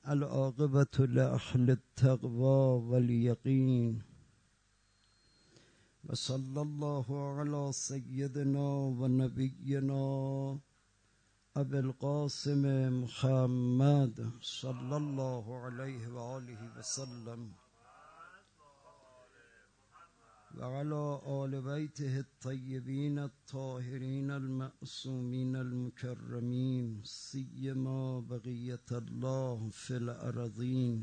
العاقبة لأهل التقوى واليقين وصلى الله على سيدنا ونبينا أبي القاسم محمد صلى الله عليه وآله وسلم وعلى آل بيته الطيبين الطاهرين المعصومين المكرمين سيما بقية الله في الأرضين.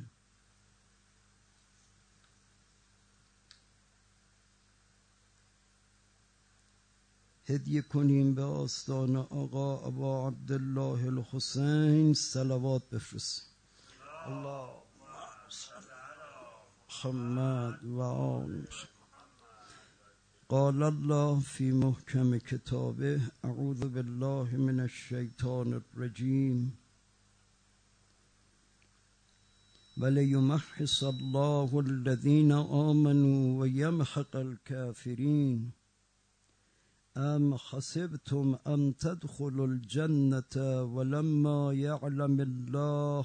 هدیه کنیم به آستان آقا ابا عبدالله الحسین صلوات بفرستیم. اللهم صل علی محمد و آل محمد. قال الله في محكم كتابه أعوذ بالله من الشيطان الرجيم وليمحص الله الذين آمنوا ويمحق الكافرين أم حسبتم أن تدخلوا الجنة ولما يعلم الله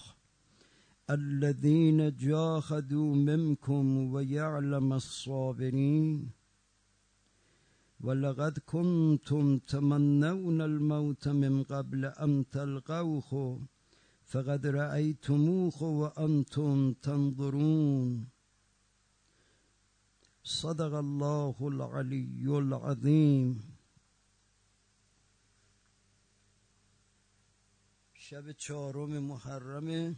الذين جاهدوا منكم ويعلم الصابرين ولقد كنتم تمنون الموت من قبل أن تلقوه فقد رأيتموه وأنتم تنظرون صدق الله العلي العظيم. شب 4 محرم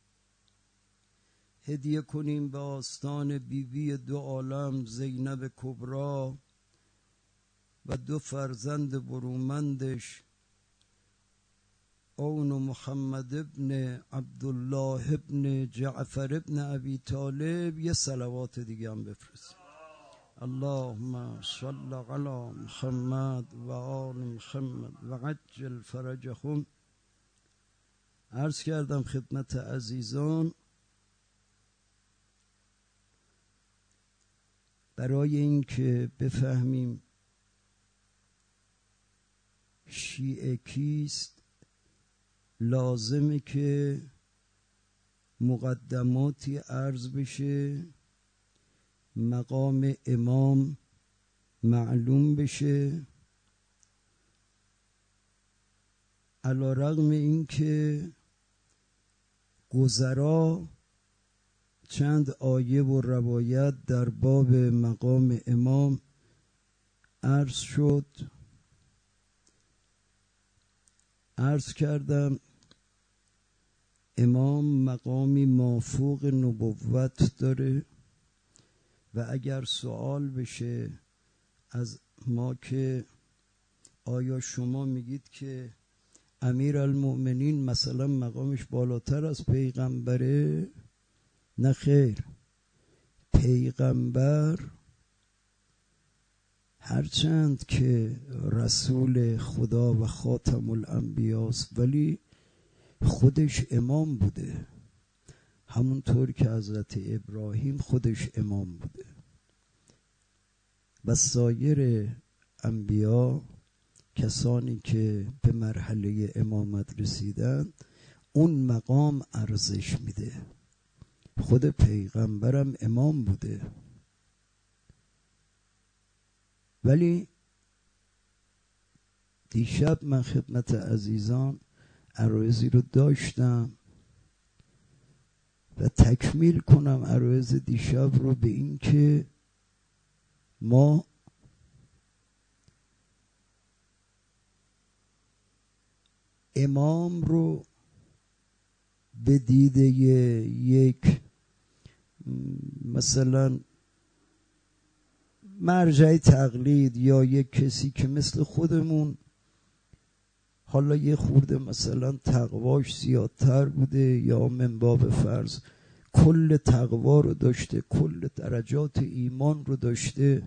هدیه کنیم به آستان بیبی دو عالم زینب کبرا و 2 فرزند برومندش اون محمد ابن عبدالله ابن جعفر ابن ابی طالب. یه صلوات دیگه هم بفرست. اللهم صل علی محمد و آل محمد و عجل فرجهم. عرض کردم خدمت عزیزان برای اینکه بفهمیم شیعه کیست لازمه که مقدماتی عرض بشه، مقام امام معلوم بشه. علی رغم اینکه گذرا چند آیه و روایت در باب مقام امام عرض شد، عرض کردم امام مقامی مافوق نبوت داره و اگر سوال بشه از ما که آیا شما میگید که امیرالمؤمنین مثلا مقامش بالاتر از پیغمبره؟ نه خیر، پیغمبر هرچند که رسول خدا و خاتم الانبیاست ولی خودش امام بوده، همونطور که حضرت ابراهیم خودش امام بوده و سایر انبیا کسانی که به مرحله امامت رسیدن اون مقام ارزش میده. خود پیغمبرم امام بوده. ولی دیشب من خدمت عزیزان عرایضی رو داشتم و تکمیل کنم عرایض دیشب رو به این که ما امام رو به دیده یک مثلا مرجع تقلید یا یک کسی که مثل خودمون حالا یه خورده مثلا تقواش زیادتر بوده یا من باب فرض کل تقوا رو داشته، کل درجات ایمان رو داشته،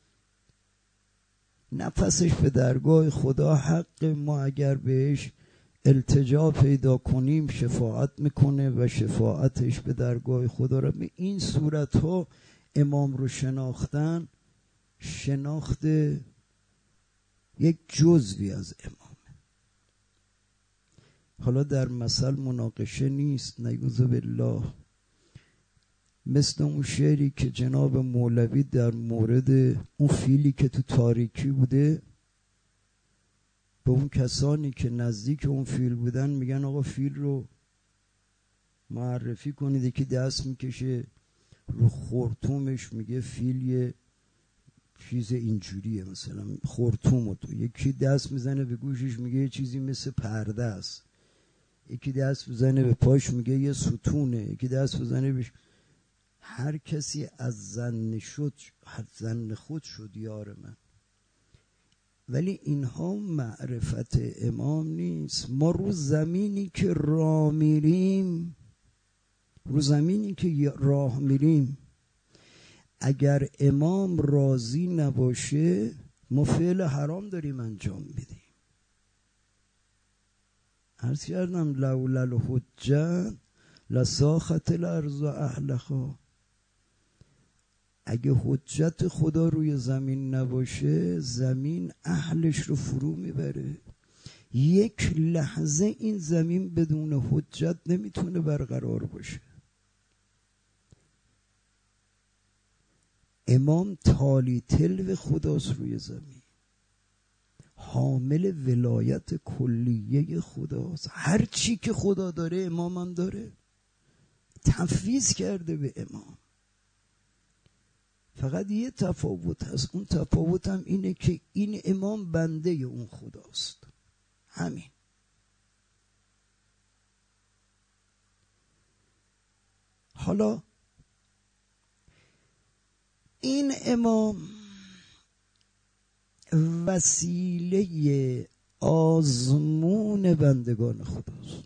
نفسش به درگاه خدا حق ما اگر بهش التجا پیدا کنیم شفاعت میکنه و شفاعتش به درگاه خدا رو. به این صورت ها امام رو شناختن شناخت یک جزوی از امام. حالا در مثل مناقشه نیست، نعوذ بالله. مثل اون شعری که جناب مولوی در مورد اون فیلی که تو تاریکی بوده به اون کسانی که نزدیک اون فیل بودن میگن آقا فیل رو معرفی کنید. یکی دست میکشه رو خرطومش میگه فیل یه چیز اینجوریه، مثلا خرطوم تو. یکی دست میزنه به گوشش میگه یه چیزی مثل پرده است. یکی دست میزنه به پاش میگه یه ستونه. یکی دست میزنه به هر کسی از زن خود شد یار من. ولی اینها معرفت امام نیست. ما رو زمینی که راه میریم اگر امام راضی نباشه ما فعل حرام داریم انجام میدیم. عرض کردم لولا الحجة لساخت الارض اهلها. اگه حجت خدا روی زمین نباشه زمین اهلش رو فرو میبره. یک لحظه این زمین بدون حجت نمیتونه برقرار باشه. امام تالی تلو خداست روی زمین، حامل ولایت کلیه خداست. هر چی که خدا داره امام هم داره، تفویض کرده به امام. فقط یه تفاوت هست، اون تفاوت هم اینه که این امام بنده اون خداست. همین. حالا این امام وسیله آزمون بندگان خداست.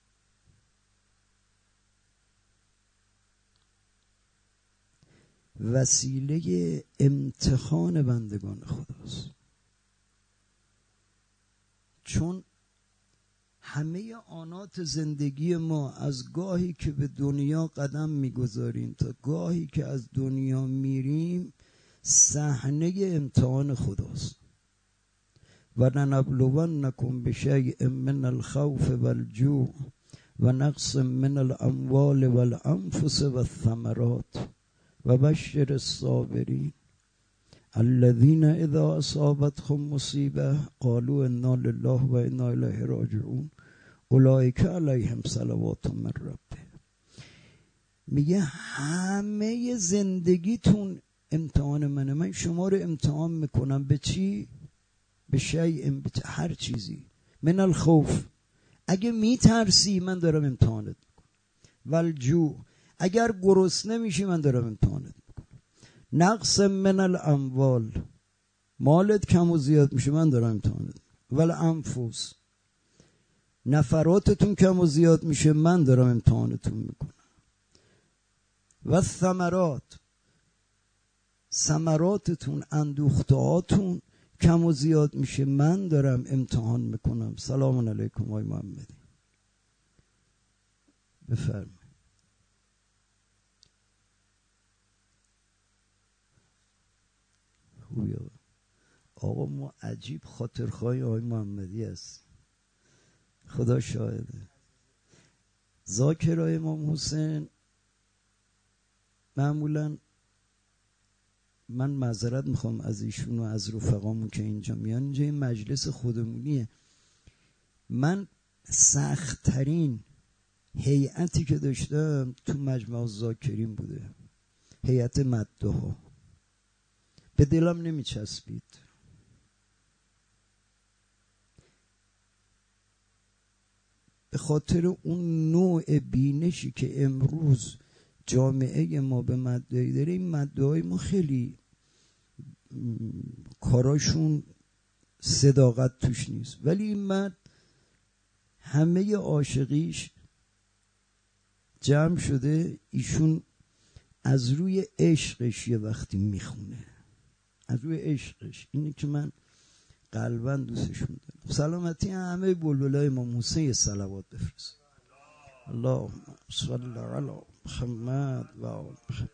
وسیله امتحان بندگان خداست. چون همه آنات زندگی ما از گاهی که به دنیا قدم میگذاریم تا گاهی که از دنیا میریم صحنه امتحان خداست. و لنبلونکم بشیء من الخوف والجوع و نقص من الاموال والانفس والثمرات و بشر الصابرین الذين اذا اصابتهم مصیبه قالوا انا لله و انا الیه راجعون اولئک علیهم صلوات من ربهم. میگه همه زندگیتون امتحان منه. من شما رو امتحان میکنم به چی؟ به شیء، هر چیزی. من الخوف، اگه میترسی من دارم امتحانت میکنم. والجوع، اگر گرسنه میشی من دارم امتحانت میکنم. نقص من الاموال، مالت کم و زیاد میشه من دارم امتحانت میکنم. والانفس، نفراتتون کم و زیاد میشه من دارم امتحانتون میکنم. و ثمرات، ثمراتتون، اندوختهاتون کم و زیاد میشه من دارم امتحان میکنم. سلام علیکم آقای محمدی، بفرمایید. خوبی آقا ما عجیب خاطرخواه آقای محمدی هست، خدا شاهده. ذاکرای امام حسین معمولا، من معذرت میخوام از ایشون و از رفقامون که اینجا میان، اینجا این مجلس خودمونیه. من سخت‌ترین هیئتی که داشتم تو مجمع الذاکرین بوده، هیئت مداح. به دلم نمیچسبید. به خاطر اون نوع بینشی که امروز جامعه ما به مدعی داره. این مدعای ما خیلی کاراشون صداقت توش نیست، ولی این مرد همه عاشقیش جمع شده. ایشون از روی عشقش یه وقتی میخونه، از روی عشقش. اینه که من قلبا دوستشون دارم. سلامتی همه بلبلای امام حسین صلوات بفرست. اللهم صل علی محمد و آل محمد.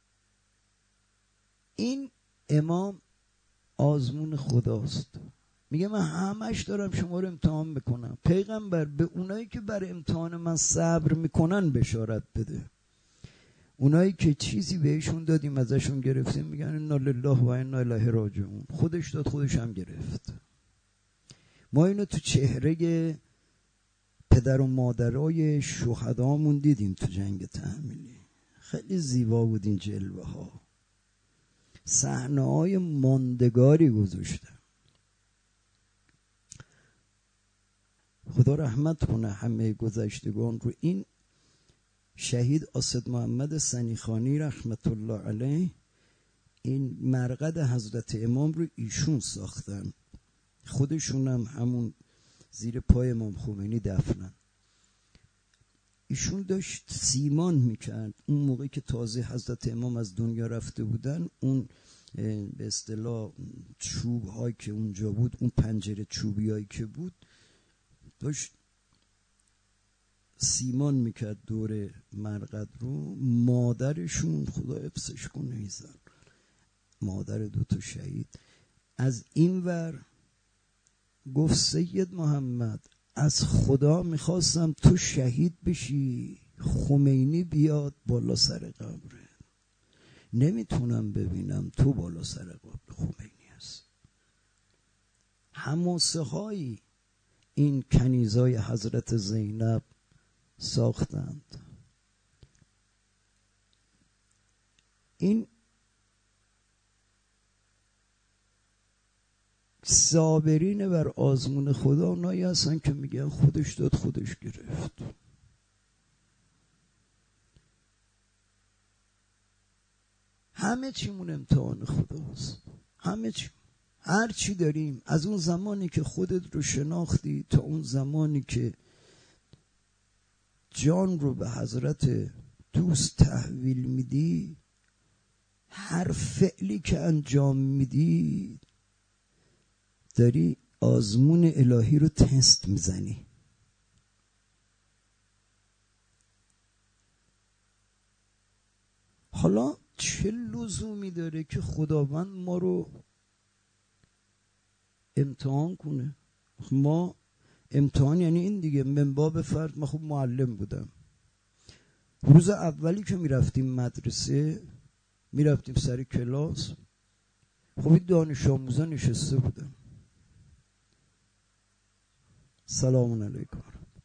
این امام آزمون خداست. میگه من همش دارم شما رو امتحان میکنم. پیغمبر به اونایی که بر امتحان من صبر میکنن بشارت بده. اونایی که چیزی بهشون دادیم ازشون گرفتیم میگن انا لله و انا الیه راجعون. خودش داد خودش هم گرفت. ما اینو تو چهره پدر و مادرای شهدامون دیدیم تو جنگ تحمیلی. خیلی زیبا بود این جلوه ها، صحنه های ماندگاری گذاشتن. خدا رحمت کنه همه گذشتگان رو. این شهید اسد محمد سنیخانی رحمت الله علیه این مرقد حضرت امام رو ایشون ساختن، خودشون هم همون زیر پای امام خمینی دفنن. ایشون داشت سیمان میکرد اون موقعی که تازه حضرت امام از دنیا رفته بودن. اون به اصطلاح چوب هایی که اونجا بود، اون پنجره چوبی هایی که بود، داشت سیمان میکرد دور مرقد رو. مادرشون خدا حفظش کنه ایزن، مادر دوتا شهید، از این ور گفت سید محمد از خدا میخواستم تو شهید بشی، خمینی بیاد بالا سر قبره، نمیتونم ببینم تو بالا سر قبر خمینی هست. حماسه هایی این کنیزای حضرت زینب ساختند. این صابرین بر آزمون خدا اونایی هستن که میگن خودش داد خودش گرفت. همه چیمون امتحان خداست، همه چی، هر چی داریم. از اون زمانی که خودت رو شناختی تا اون زمانی که جان رو به حضرت دوست تحویل میدی، هر فعلی که انجام میدی داری آزمون الهی رو تست میزنی. حالا چه لزومی داره که خداوند ما رو امتحان کنه؟ ما امتحان یعنی این دیگه. من باب فرض من خب معلم بودم، روز اولی که میرفتیم مدرسه، میرفتیم سر کلاس، خب این دانش آموزا نشسته بودم، سلام علیکم،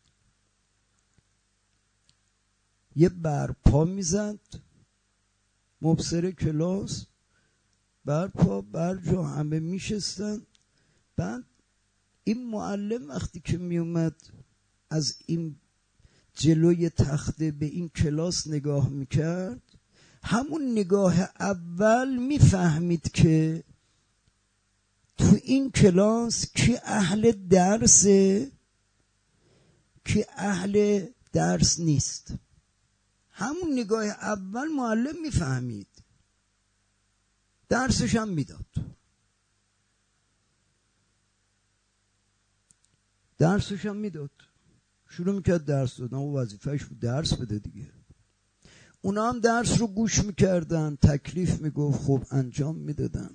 یه برپا میزد مبصر کلاس، برپا برجا همه میشستن. بعد این معلم وقتی که میومد از این جلوی تخته به این کلاس نگاه میکرد، همون نگاه اول میفهمید که تو این کلاس کی اهل درسه کی اهل درس نیست. همون نگاه اول معلم میفهمید، درسش هم میداد. شروع میکرد درس دادن و وظیفهش بود درس بده دیگه. اونا هم درس رو گوش میکردن، تکلیف میگفت خب انجام میدادن.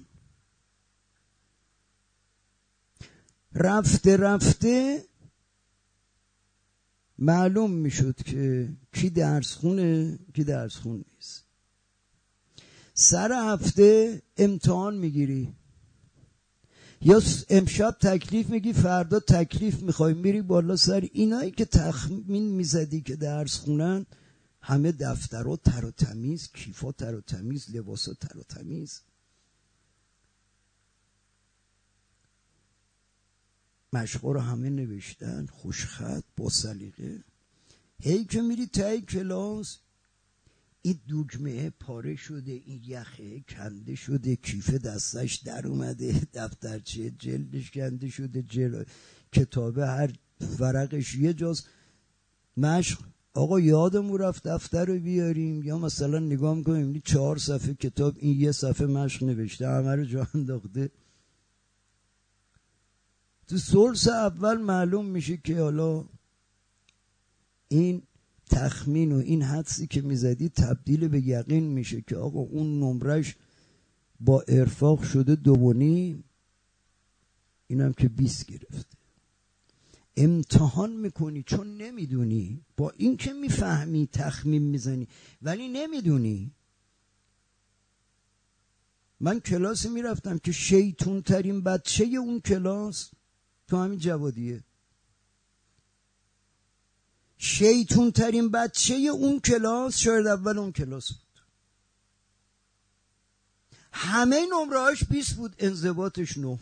رفته رفته معلوم میشد که کی درس خونه کی درس خون نیست. سر هفته امتحان میگیری، یا امشب تکلیف میگی فردا تکلیف میخوای، میری بالا سر اینایی که تخمین میزدی که درس خونن، همه دفترها تر و تمیز، کیفا تر و تمیز، لباسا تر و تمیز، مشقا رو همه نوشتن خوشخط با سلیقه. هی که میری تای کلاس، این دوگمه پاره شده، این یخه کنده شده، کیف دستش در اومده، دفترچه جلدش کنده شده، کتابه هر ورقش یه جاست. مشق آقا یادمون رفت دفتر رو بیاریم، یا مثلا نگاه میکنیم این 4 صفحه کتاب این یه صفحه مشق نوشته، همه رو جا انداخته. تو ثلث اول معلوم میشه که حالا این تخمین و این حدسی که میزدی تبدیل به یقین میشه که آقا اون نمرش با ارفاق شده 2.5. اینم که 20 گرفته. امتحان میکنی چون نمیدونی، با این که میفهمی تخمین میزنی ولی نمیدونی. من کلاسی میرفتم که شیطون ترین بچه اون کلاس تو همین جوادیه. شیطون ترین بچه اون کلاس شاید اول اون کلاس بود. همه نمرهاش 20 بود، انضباطش 9.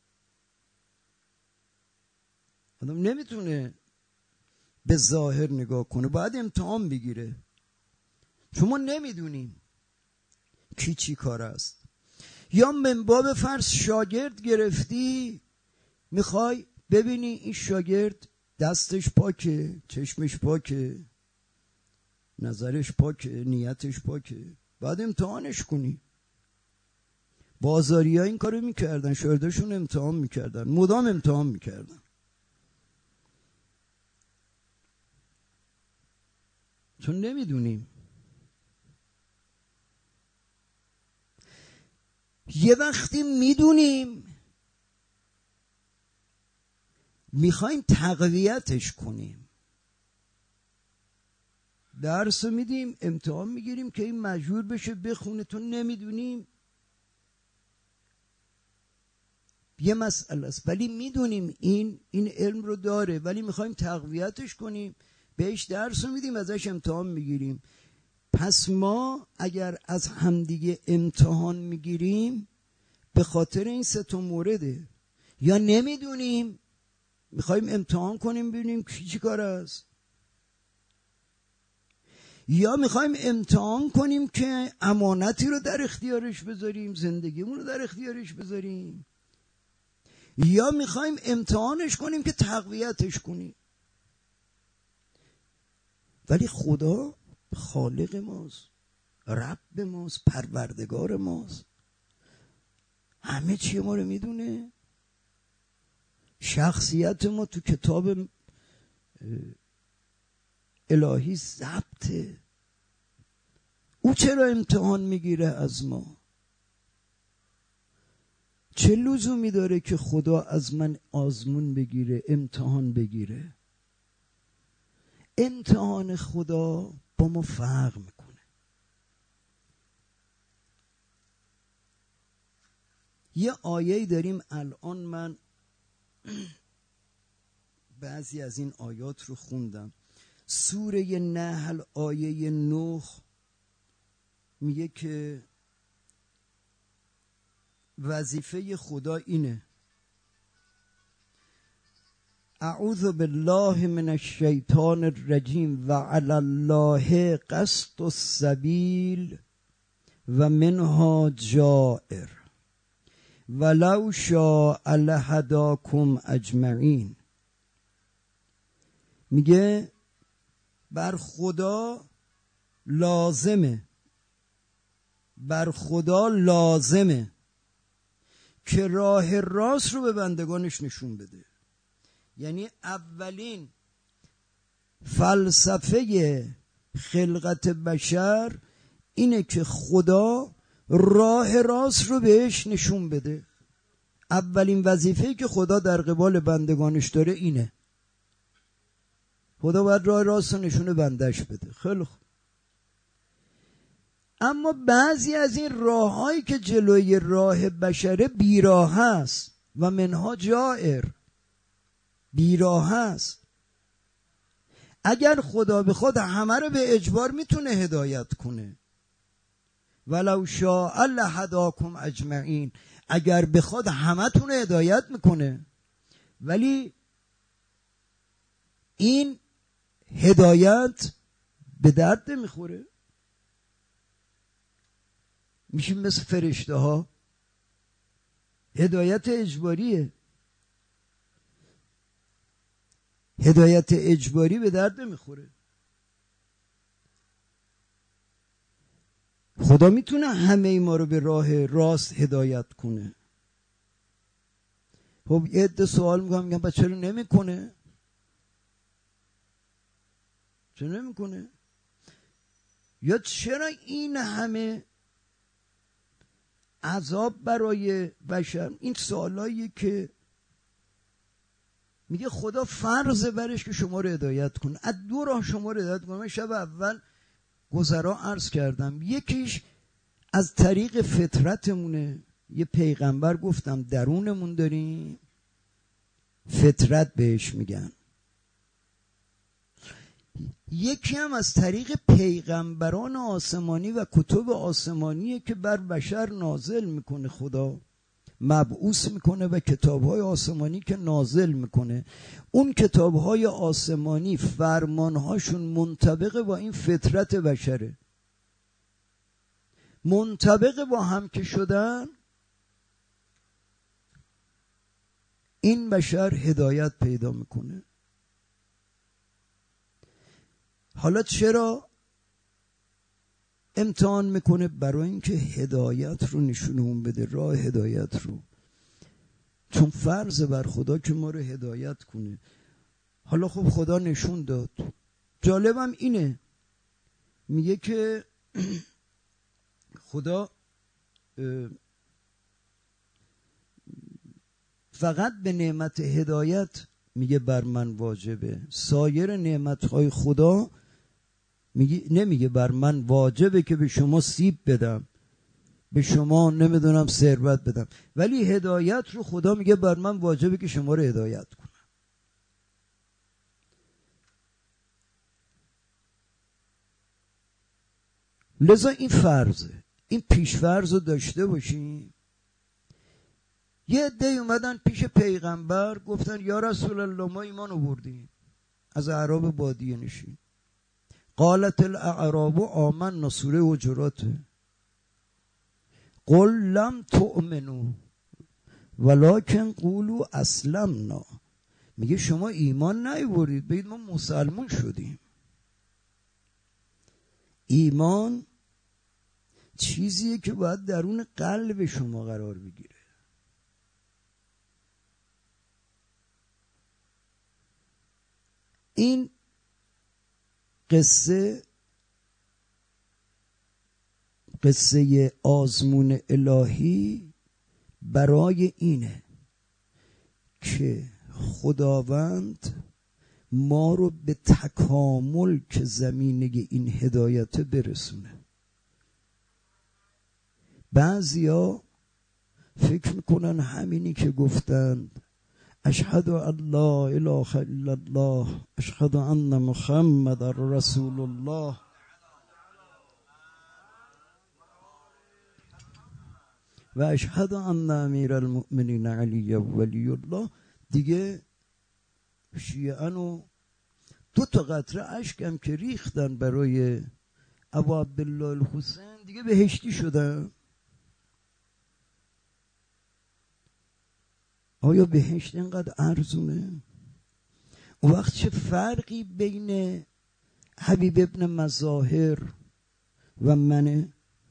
آدم نمیتونه به ظاهر نگاه کنه، باید امتحان بگیره، چون ما نمیدونیم کی چی کار است. یا من باب فرض شاگرد گرفتی، میخوای ببینی این شاگرد دستش پاکه، چشمش پاکه، نظرش پاکه، نیتش پاکه، باید امتحانش کنی. بازاری ها این کارو میکردن، شاگرداشون امتحان میکردن، مدام امتحان میکردن. چون نمیدونیم. یه وقتی میدونیم میخوایم تقویتش کنیم، درس میدیم، امتحان میگیریم که این مجبور بشه بخونه، تو نمیدونیم یه مسئله است، ولی میدونیم این علم رو داره، ولی میخوایم تقویتش کنیم، بهش درس میدیم، ازش امتحان میگیریم. پس ما اگر از همدیگه امتحان میگیریم به خاطر این 3 مورده. یا نمیدونیم میخوایم امتحان کنیم ببینیم چی کار است، یا میخوایم امتحان کنیم که امانتی رو در اختیارش بذاریم، زندگیمون رو در اختیارش بذاریم، یا میخوایم امتحانش کنیم که تقویتش کنیم. ولی خدا خالق ماست، رب ماست، پروردگار ماست، همه چی ما رو میدونه. شخصیت ما تو کتاب الهی ضبطه. او چرا امتحان میگیره از ما؟ چه لزومی داره که خدا از من آزمون بگیره، امتحان بگیره؟ امتحان خدا با ما فرق میکنه. یه آیه‌ای داریم الان، من بعضی از این آیات رو خوندم. سوره نحل آیه 9 میگه که وظیفه خدا اینه: اعوذ بالله من الشیطان الرجیم و علی الله قصد السبیل و منها جائر ولو شاء لهداکم اجمعین. میگه بر خدا لازمه که راه راست رو به بندگانش نشون بده. یعنی اولین فلسفه خلقت بشر اینه که خدا راه راست رو بهش نشون بده. اولین وظیفه‌ای که خدا در قبال بندگانش داره اینه. خدا باید راه راست رو نشون بندش بده. خیلی خوب. اما بعضی از این راه‌هایی که جلوی راه بشره بیراه هست و منها جائر، بیراه هست. اگر خدا به خود همه رو به اجبار میتونه هدایت کنه، ولو شاء لهداکم اجمعین، اگر به خود همه تونه هدایت میکنه، ولی این هدایت به درد نمیخوره. میشیم مثل فرشته ها، هدایت اجباریه. هدایت اجباری به درد نمیخوره. خدا میتونه همه ما رو به راه راست هدایت کنه. خب یه عده سوال میگم بچه چرا نمیکنه؟ چرا نمیکنه؟ یا چرا این همه عذاب برای بشر؟ این سوالایی که میگه خدا فرض برش که شما رو هدایت کنه. از دو راه شما رو هدایت کنه. من شب اول گذرا عرض کردم، یکیش از طریق فطرتمونه. یه پیغمبر گفتم درونمون داریم، فطرت بهش میگن. یکی هم از طریق پیغمبران آسمانی و کتب آسمانیه که بر بشر نازل میکنه، خدا مبعوث میکنه و کتابهای آسمانی که نازل میکنه. اون کتابهای آسمانی فرمانهاشون منطبق با این فطرت بشره. منطبق با هم که شدن، این بشر هدایت پیدا میکنه. حالا چرا امتحان میکنه؟ برای اینکه هدایت رو نشونمون بده، راه هدایت رو. چون فرض بر خدا که ما رو هدایت کنه. حالا خب خدا نشون داد. جالبم اینه، میگه که خدا فقط به نعمت هدایت میگه بر من واجبه، سایر نعمتهای خدا نمیگه بر من واجبه که به شما سیب بدم، به شما نمیدونم ثروت بدم، ولی هدایت رو خدا میگه بر من واجبه که شما رو هدایت کنم. لذا این فرضه، این پیش فرض رو داشته باشیم. یه عده‌ای اومدن پیش پیغمبر گفتن یا رسول الله ما ایمان آوردیم، از اعراب بادیه نشین. قالت الاعراب آمنا، سوره حجرات. قل لم تؤمنوا ولکن قولوا اسلمنا. میگه شما ایمان نیاوردید، بگید ما مسلمان شدیم. ایمان چیزیه که باید درون قلب شما قرار بگیره. این قصه آزمون الهی برای اینه که خداوند ما رو به تکامل که زمینه این هدایت برسونه. بعضیا فکر میکنن همینی که گفتند اشهد ان لا اله الا الله اشهد ان محمد رسول الله، و اشهد ان امیر المؤمنین علی ولی الله، دیگه شیعه‌انو 2 قطره اشکم که ریختن برای ابو عبدالله الحسین دیگه بهشتی شدن. آیا بهشت اینقدر ارزونه؟ اون وقت چه فرقی بین حبیب ابن مظاهر و منه؟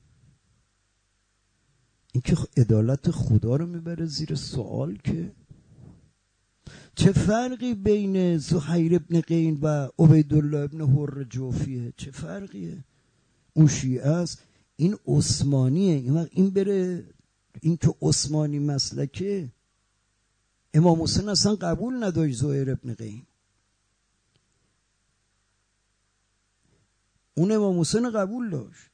این که عدالت خدا رو میبره زیر سوال. که چه فرقی بین زهیر ابن قین و عبیدالله ابن حر جوفیه؟ چه فرقیه؟ اون شیعه است، این عثمانیه. این بره، این که عثمانی مسلکه. امام حسین اصلا قبول نداشت زهیر ابن قین. اون امام حسین قبول داشت.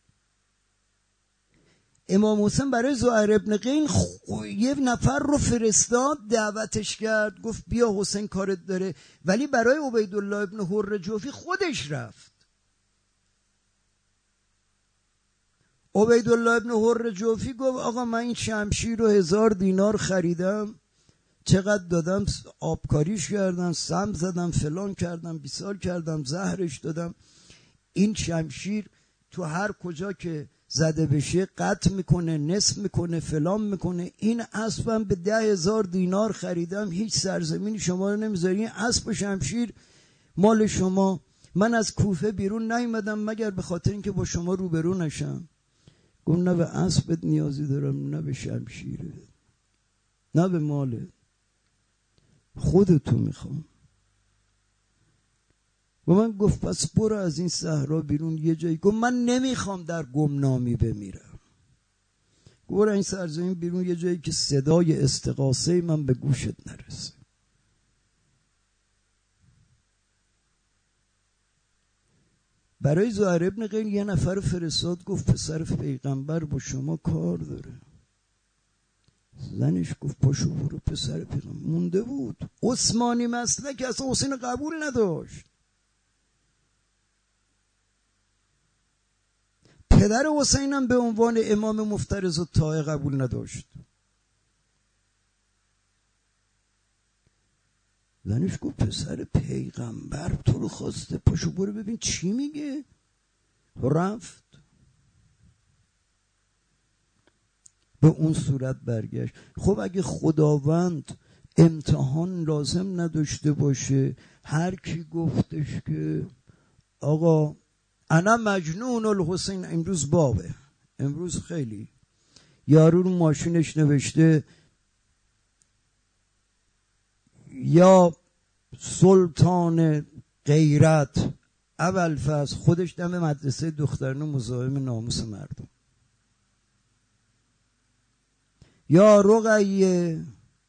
امام حسین برای زهیر ابن قین یه نفر رو فرستاد، دعوتش کرد، گفت بیا حسین کارت داره، ولی برای عبیدالله ابن حر جوفی خودش رفت. عبیدالله ابن حر جوفی گفت آقا من این شمشیر رو 1000 دینار خریدم، چقدر دادم، آبکاریش کردم، سم زدم، فلان کردم، بیسار کردم، زهرش دادم. این شمشیر تو هر کجا که زده بشه قطع میکنه، نصف میکنه، فلان میکنه. این اسبم به 10,000 دینار خریدم، هیچ سرزمینی شما رو نمیذاری، این اسب و شمشیر مال شما. من از کوفه بیرون نیومدم مگر به خاطر اینکه با شما روبرو نشم. گفت نه به اسبت نیازی دارم، نه به شمشیره، نه به ماله، خودتو میخوام. و من گفت پس برو از این صحرا بیرون یه جایی. گفت من نمیخوام در گمنامی بمیرم. برو این سرزمین بیرون یه جایی که صدای استغاثه من به گوشت نرسه. برای زهر ابن قین یه نفر فرستاد، گفت پسر پیغمبر با شما کار داره. زنش گفت پاشو برو پسر پیغمبر. مونده بود. عثمانی مسلک اصلا حسین قبول نداشت. پدر حسین هم به عنوان امام مفترض الطاعه قبول نداشت. زنش گفت پسر پیغمبر تو رو خواسته، پاشو برو ببین چی میگه. رفت به اون صورت برگشت. خب اگه خداوند امتحان لازم نداشته باشه، هر کی گفتش که آقا انا مجنون الحسین، امروز بابه، امروز خیلی یارو رو ماشینش نوشته یا سلطان غیرت ابوالفضل، خودش دم مدرسه دخترانه مزاحم ناموس مردم، یا رقیه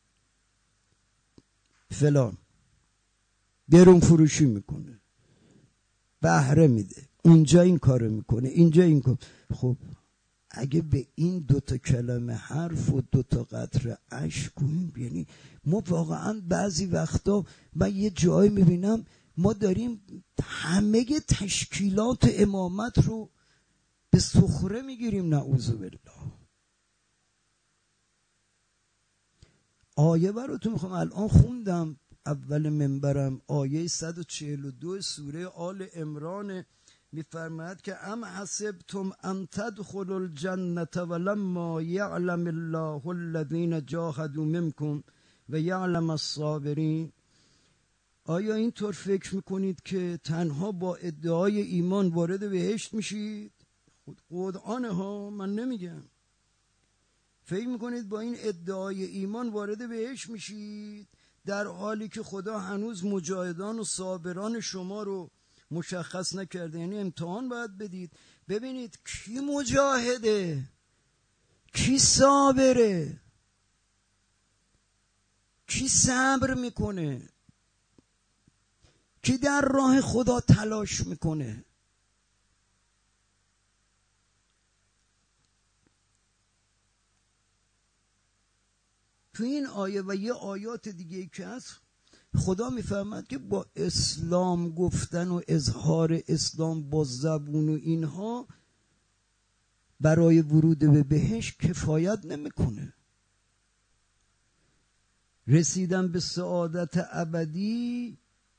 فلان درون فروشی میکنه، بهره میده، اونجا این کارو میکنه، اینجا این کار. خب اگه به این دوتا کلمه حرف و دوتا قطره اشک کنیم، یعنی ما واقعا بعضی وقتا من یه جایی میبینم ما داریم همه تشکیلات امامت رو به سخره میگیریم. نعوذ بالله. آیه براتون میخوام الان خوندم اول منبرم، آیه 142 سوره آل عمران، میفرماید که ام حسبتم ان تدخلوا الجنة ولما یعلم الله الذین جاهدوا منکم و یعلم الصابرین. آیا اینطور فکر میکنید که تنها با ادعای ایمان وارد بهشت میشید؟ قرآن ها، من نمیگم. فکر میکنید با این ادعای ایمان وارد بهشت میشید، در حالی که خدا هنوز مجاهدان و صابران شما رو مشخص نکرده؟ یعنی امتحان باید بدید ببینید کی مجاهده، کی صابره، کی صبر میکنه، کی در راه خدا تلاش میکنه. تو این آیه و یه آیات دیگه که هست، خدا میفهمد که با اسلام گفتن و اظهار اسلام با زبون و اینها برای ورود به بهشت کفایت نمیکنه. رسیدن به سعادت ابدی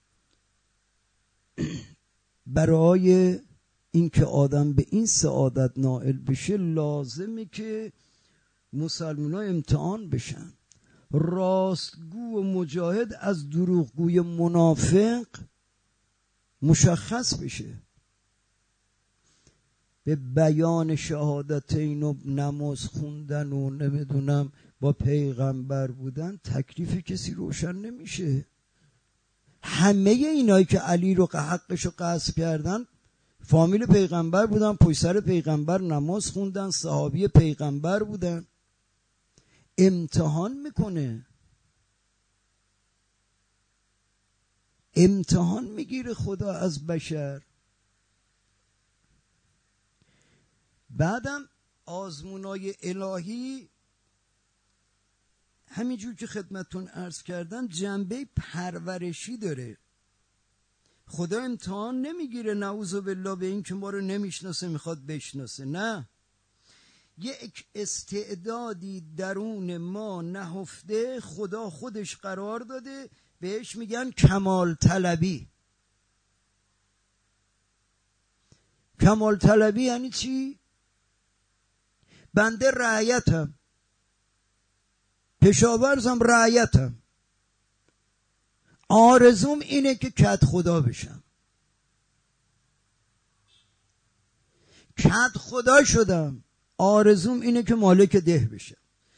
برای اینکه آدم به این سعادت نائل بشه لازمه که مسلمان ها امتحان بشن. راستگو و مجاهد از دروغگوی منافق مشخص بشه. به بیان شهادتین و نماز خوندن و نمیدونم با پیغمبر بودن تکلیف کسی روشن نمیشه. همه اینایی که علی رو حقش رو غصب کردن فامیل پیغمبر بودن، پشت سر پیغمبر نماز خوندن، صحابی پیغمبر بودن. امتحان میکنه، امتحان میگیره خدا از بشر. بعدم آزمونای الهی همینجور که خدمتون عرض کردم جنبه پرورشی داره. خدا امتحان نمیگیره نعوذ بالله به این که ما رو نمیشناسه میخواد بشناسه، نه، یک استعدادی درون ما نهفته خدا خودش قرار داده، بهش میگن کمال طلبی. کمال طلبی یعنی چی؟ بنده رعیتم، کشاورزم رعیتم، آرزوم اینه که کد خدا بشم، کد خدا شدم، آرزوم اینه که مالک ده بشم.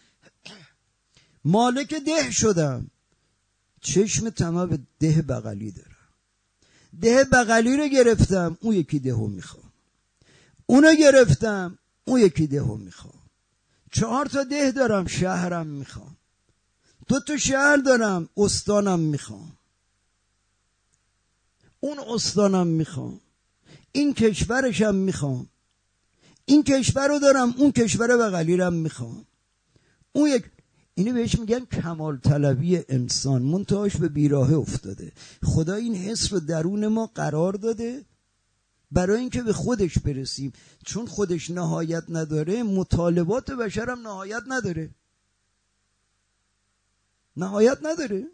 مالک ده شدم، چشم طمع به ده بغلی دارم، ده بغلی رو گرفتم، اون یکی دهو میخوام، اونو گرفتم، اون یکی دهو میخوام، 4 تا ده دارم، شهرم میخوام، 2 تا شهر دارم، استانم میخوام، اون استانم میخوام. این کشورشم میخوام، این کشور رو دارم، اون کشور بغلی رو میخوام. اون یک، اینو بهش میگن کمال طلبی انسان، منتهاش به بیراهه افتاده. خدا این حس رو درون ما قرار داده برای اینکه به خودش برسیم. چون خودش نهایت نداره، مطالبات بشر هم نهایت نداره. نهایت نداره.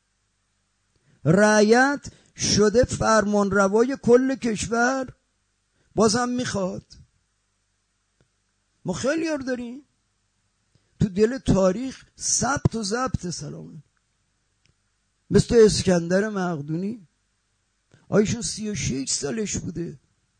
رعیت شده فرمان روای کل کشور، بازم میخواد. ما خیلی یار داریم تو دل تاریخ ثبت و ضبط. سلام مثل اسکندر مقدونی، آیشون 36 سالش بوده،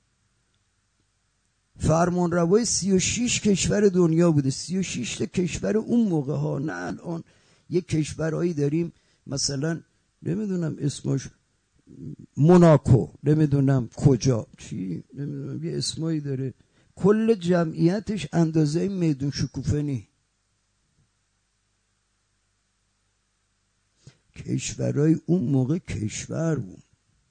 فرمان روای 36 کشور دنیا بوده. 36 تا کشور اون موقع ها، نه الان. یک کشورهایی داریم مثلا نمیدونم اسمش موناکو، نمیدونم کجا چی، نمیدونم یه اسمایی داره، کل جمعیتش اندازه میدون شکوفنی. کشورهای اون موقع کشور بود.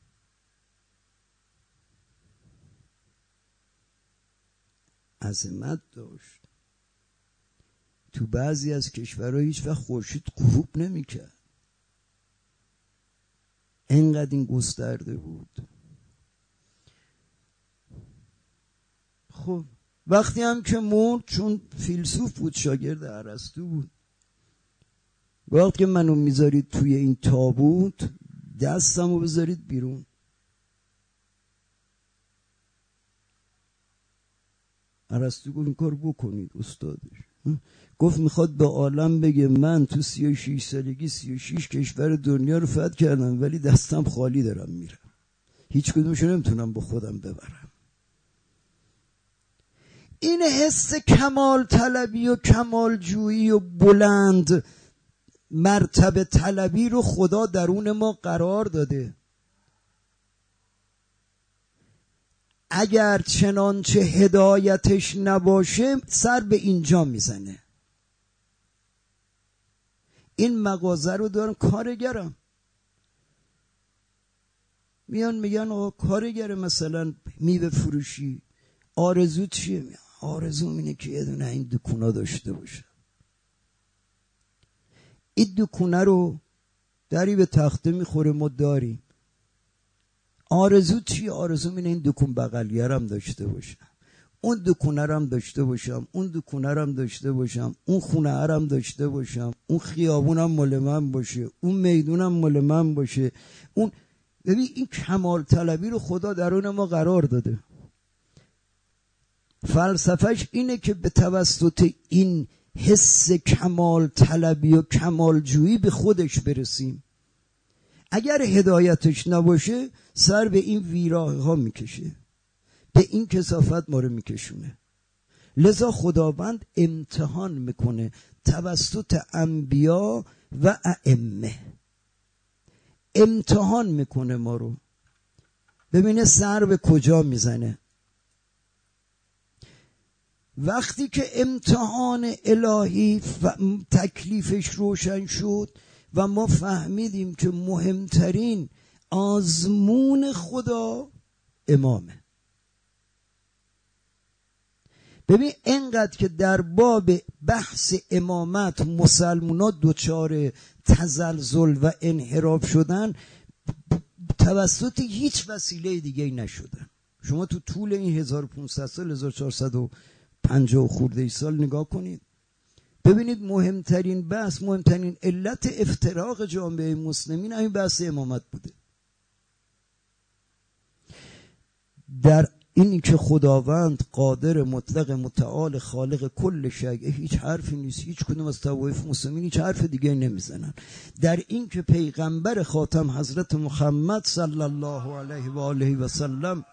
عظمت داشت. تو بعضی از کشورها هیچ وقت خورشید غروب نمیکرد، انقدر این گسترده بود. خب وقتی هم که مرد، چون فیلسوف بود، شاگرد ارسطو بود، وقتی که منو میذارید توی این تابوت، دستمو بذارید بیرون. ارسطو گفت این کار بکنید. استادش گفت میخواد به عالم بگه من تو 36 سالگی 36 کشور دنیا رو فتح کردم، ولی دستم خالی دارم میرم، هیچ کدومشو نمیتونم با خودم ببرم. این حس کمال طلبی و کمال جویی و بلند مرتبه طلبی رو خدا درون ما قرار داده. اگر چنانچه هدایتش نباشه سر به اینجا میزنه. این مغازه رو دارم، کارگرم میان میگن آقا کارگر مثلا میوه فروشی، آرزو چیه؟ آرزوم اینه که یه دونه این دکونا داشته باشه. این دکونه رو دری به تخته میخوره، ما داریم. آرزو چیه؟ آرزوم اینه این دکون بغلیرم داشته باشم، اون دکونه رم داشته باشم، اون دکونه رم داشته باشم، اون خونه رم داشته باشم، اون خیابونم مال من باشه، اون میدونم مال من باشه. اون ببین این کمال طلبی رو خدا درون ما قرار داده. فلسفهش اینه که به توسط این حس کمال طلبی و کمال جویی به خودش برسیم. اگر هدایتش نباشه سر به این ویراه ها میکشه، به این کثافت ما رو میکشونه. لذا خداوند امتحان میکنه توسط انبیا و ائمه، امتحان میکنه ما رو، ببینه سر به کجا میزنه. وقتی که امتحان الهی و تکلیفش روشن شد و ما فهمیدیم که مهمترین آزمون خدا امامه. ببین اینقدر که در باب بحث امامت مسلمونا دوچار تزلزل و انحراف شدن، توسط هیچ وسیله دیگه نشدن. شما تو طول این 1500 سال 1450 خورده سال نگاه کنید، ببینید مهمترین بحث، مهمترین علت افتراق جامعه مسلمین همین بحث امامت بوده. در اینی که خداوند قادر مطلق متعال خالق کل شیء، هیچ حرفی نیست، هیچ کدوم از طوایف مسلمین هیچ حرف دیگه نمیزنن. در این که پیغمبر خاتم حضرت محمد صلی الله علیه و آله و سلم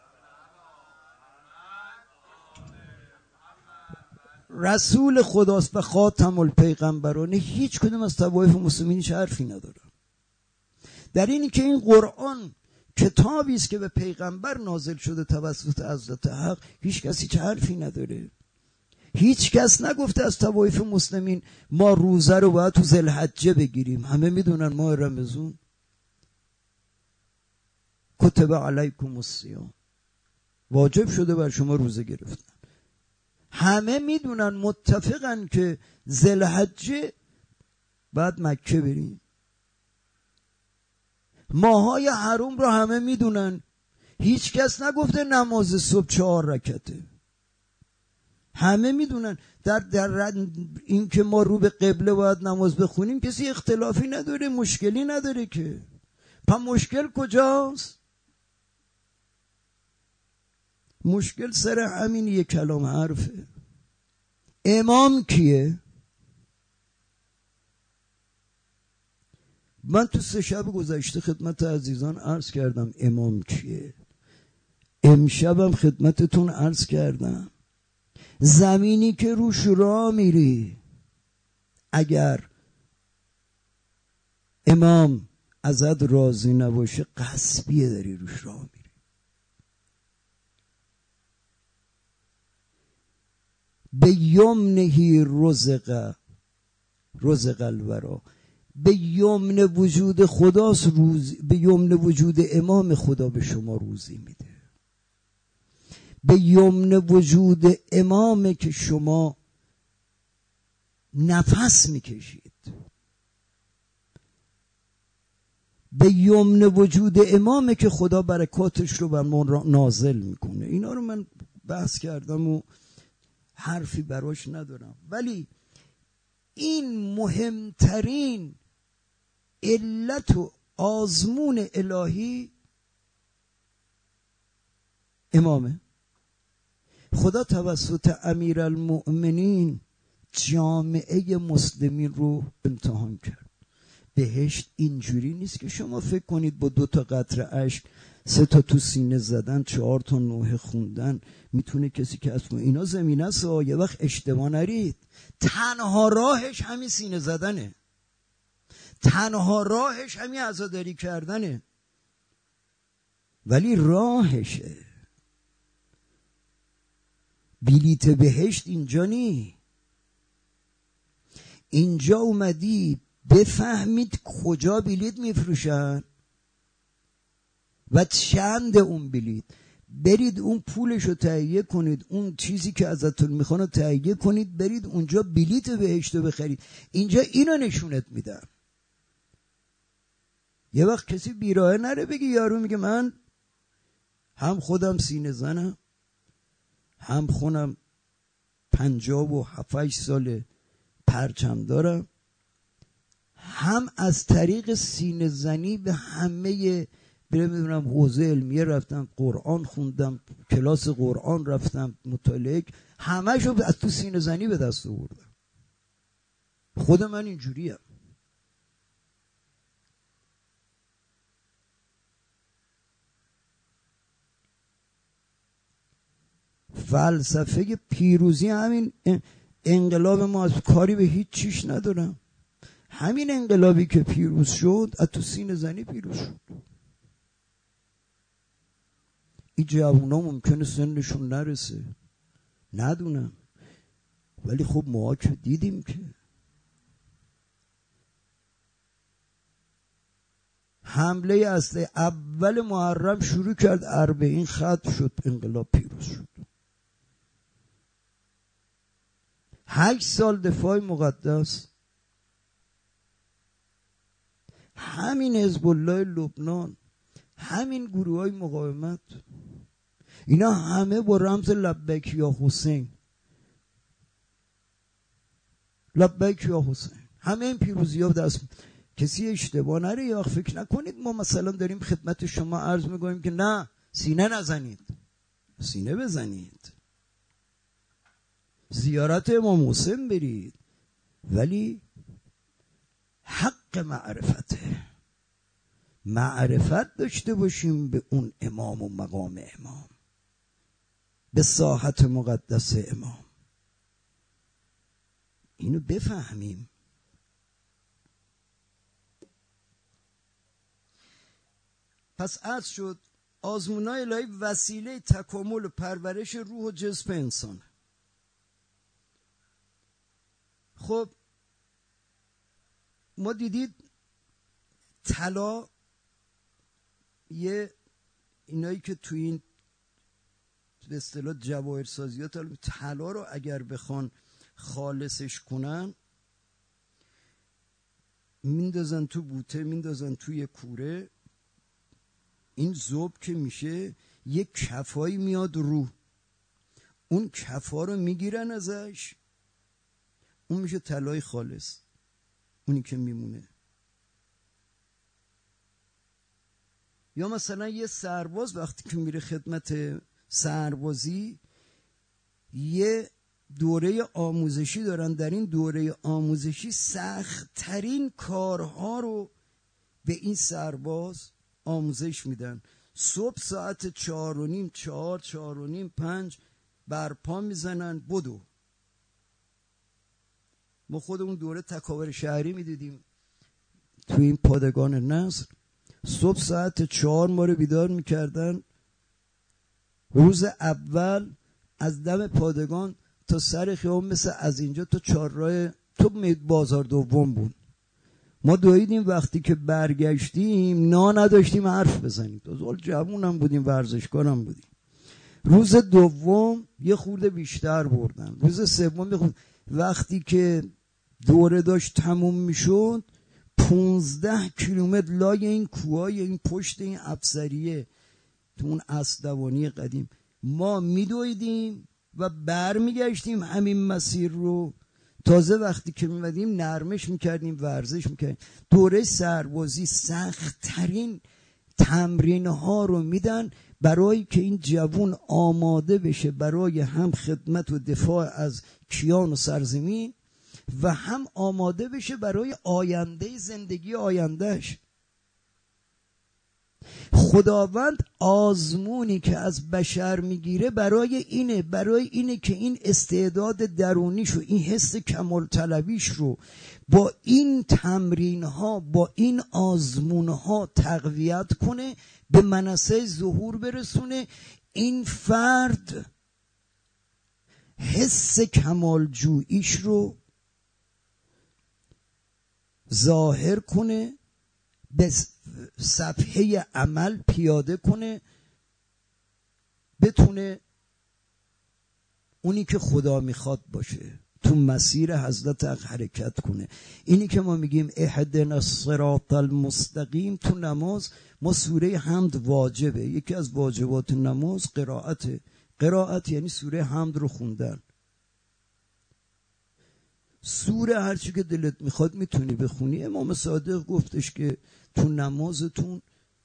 رسول خداست و خاتم الپیغمبرانه، هیچ کدوم از طوایف مسلمین هیچ حرفی ندارن. در اینی که این قرآن کتابی است که به پیغمبر نازل شده توسط حضرت حق، هیچ کسی هیچ حرفی نداره. هیچ کس نگفته از طوایف مسلمین ما روزه رو باید تو ذوالحجه بگیریم. همه میدونن ماه رمضان کتب علیکم الصیام. واجب شده بر شما روزه گرفتن. همه میدونن، متفقن که ذوالحجه بعد مکه بریم. ماهای حرام رو همه میدونن. هیچ کس نگفته نماز صبح 4 رکعته. همه میدونن. در این که ما رو به قبله باید نماز بخونیم کسی اختلافی نداره، مشکلی نداره که. پس مشکل کجاست؟ مشکل سر همین یک کلام حرفه. امام کیه؟ من تو 3 شب گذشته خدمت عزیزان عرض کردم امام کیه. امشبم خدمتتون عرض کردم زمینی که روش راه میری اگر امام ازت راضی نباشه غصبیه داری روش راه میری. به یمنه رزق الورا، به یمن وجود خداست روزی، به یمن وجود امام خدا به شما روزی میده. به یمن وجود امامه که شما نفس میکشید. به یمن وجود امامه که خدا برکاتش رو بر ما نازل میکنه. اینا رو من بحث کردم و حرفی براش ندارم، ولی این مهمترین علت و آزمون الهی امامه. خدا توسط امیرالمؤمنین جامعه مسلمین رو امتحان کرد. بهشت اینجوری نیست که شما فکر کنید با 2 قطره اشک 3 تو سینه زدن 4 نوحه خوندن میتونه کسی که اسم اینا زمینه است. یه وقت اشتباه نرید. تنها راهش همین سینه زدنه، تنها راهش همین عزاداری کردنه، ولی راهشه. بلیت بهشت اینجا نی. اینجا اومدی بفهمید کجا بلیت میفروشن و چند اون بلیت. برید اون پولش رو تهیه کنید، اون چیزی که ازتون میخوان رو تهیه کنید، برید اونجا بلیت بهشت رو بخرید. اینجا اینو نشونت میدن. یه وقت کسی بیراه نره بگی یارو میگه من هم خودم سینه زنم، هم خونم 57 سال پرچم دارم، هم از طریق سینه زنی به همه بمیدونم حوزه علمیه رفتم، قرآن خوندم، کلاس قرآن رفتم، مطالعه، همه‌شو از تو سینه زنی به دست آوردم. خود من اینجوریم. فلسفه پیروزی همین انقلاب ما، از کاری به هیچ چیش ندارم. همین انقلابی که پیروز شد از تو سینه زنی پیروز شد. این جوونا ممکنه سنشون نرسه، ندونم، ولی خب ما که دیدیم که حمله اصلی اول محرم شروع کرد، 40 ختم شد، انقلاب پیروز شد. 8 سال دفاع مقدس، همین حزب الله لبنان، همین گروه های مقاومت، اینا همه با رمز لبیک یا حسین، لبیک یا حسین، همه این پیروزی ها دست. کسی اشتباه نره یا فکر نکنید ما مثلا داریم خدمت شما عرض میگویم که نه سینه نزنید، سینه بزنید، زیارت امام حسین برید، ولی حق معرفت داشته باشیم به اون امام و مقام امام، به ساحت مقدس امام. اینو بفهمیم. پس عرض شد آزمونای الهی وسیله تکامل و پرورش روح و جسم انسان. خب ما دیدید طلا، یه اینایی که تو این به اصطلاح جواهرسازیات طلا رو اگر بخوان خالصش کنن میندازن تو بوته، میندازن توی کوره، این ذوب که میشه یک کفایی میاد رو، اون کفا رو میگیرن ازش، اون میشه طلای خالص، اونی که میمونه. یا مثلا یه سرباز وقتی که میره خدمت سربازی یه دوره آموزشی دارن، در این دوره آموزشی سخت‌ترین کارها رو به این سرباز آموزش میدن. صبح ساعت 4:30 4:45 5 برپا میزنن بدو. ما خودمون دوره تکاور شهری میدیدیم تو این پادگان نصر، صبح ساعت 4 ما رو بیدار میکردن. روز اول از دم پادگان تا سر خیابون مثل از اینجا تا چهارراه تو بازار دوم بود. ما دویدیم، وقتی که برگشتیم نداشتیم حرف بزنیم، تا جوونم بودیم، ورزشکارم بودیم. روز دوم یه خورده بیشتر بردن، روز سوم وقتی که دوره داشت تموم میشد 15 کیلومتر لای این کوهای این پشت این افسریه تو اون اسدوانی قدیم ما میدویدیم و برمیگشتیم همین مسیر رو. تازه وقتی که میمدیم نرمش میکردیم، ورزش میکردیم. دوره سربازی سخت‌ترین تمرین ها رو میدن برای که این جوون آماده بشه برای هم خدمت و دفاع از کیان و سرزمین و هم آماده بشه برای آینده زندگی آیندهش. خداوند آزمونی که از بشر میگیره برای اینه که این استعداد درونیش رو، این حس کمال طلبیش رو با این تمرین ها، با این آزمون ها تقویت کنه، به منصه ظهور برسونه. این فرد حس کمال جوییش رو ظاهر کنه، به صفحه عمل پیاده کنه، بتونه اونی که خدا میخواد باشه، تو مسیر حضرت حق حرکت کنه. اینی که ما میگیم اهدنا الصراط المستقیم تو نماز، ما سوره حمد واجبه، یکی از واجبات نماز قرائت یعنی سوره حمد رو خوندن. سوره هرچی که دلت میخواد میتونی بخونی. امام صادق گفتش که تو نمازتون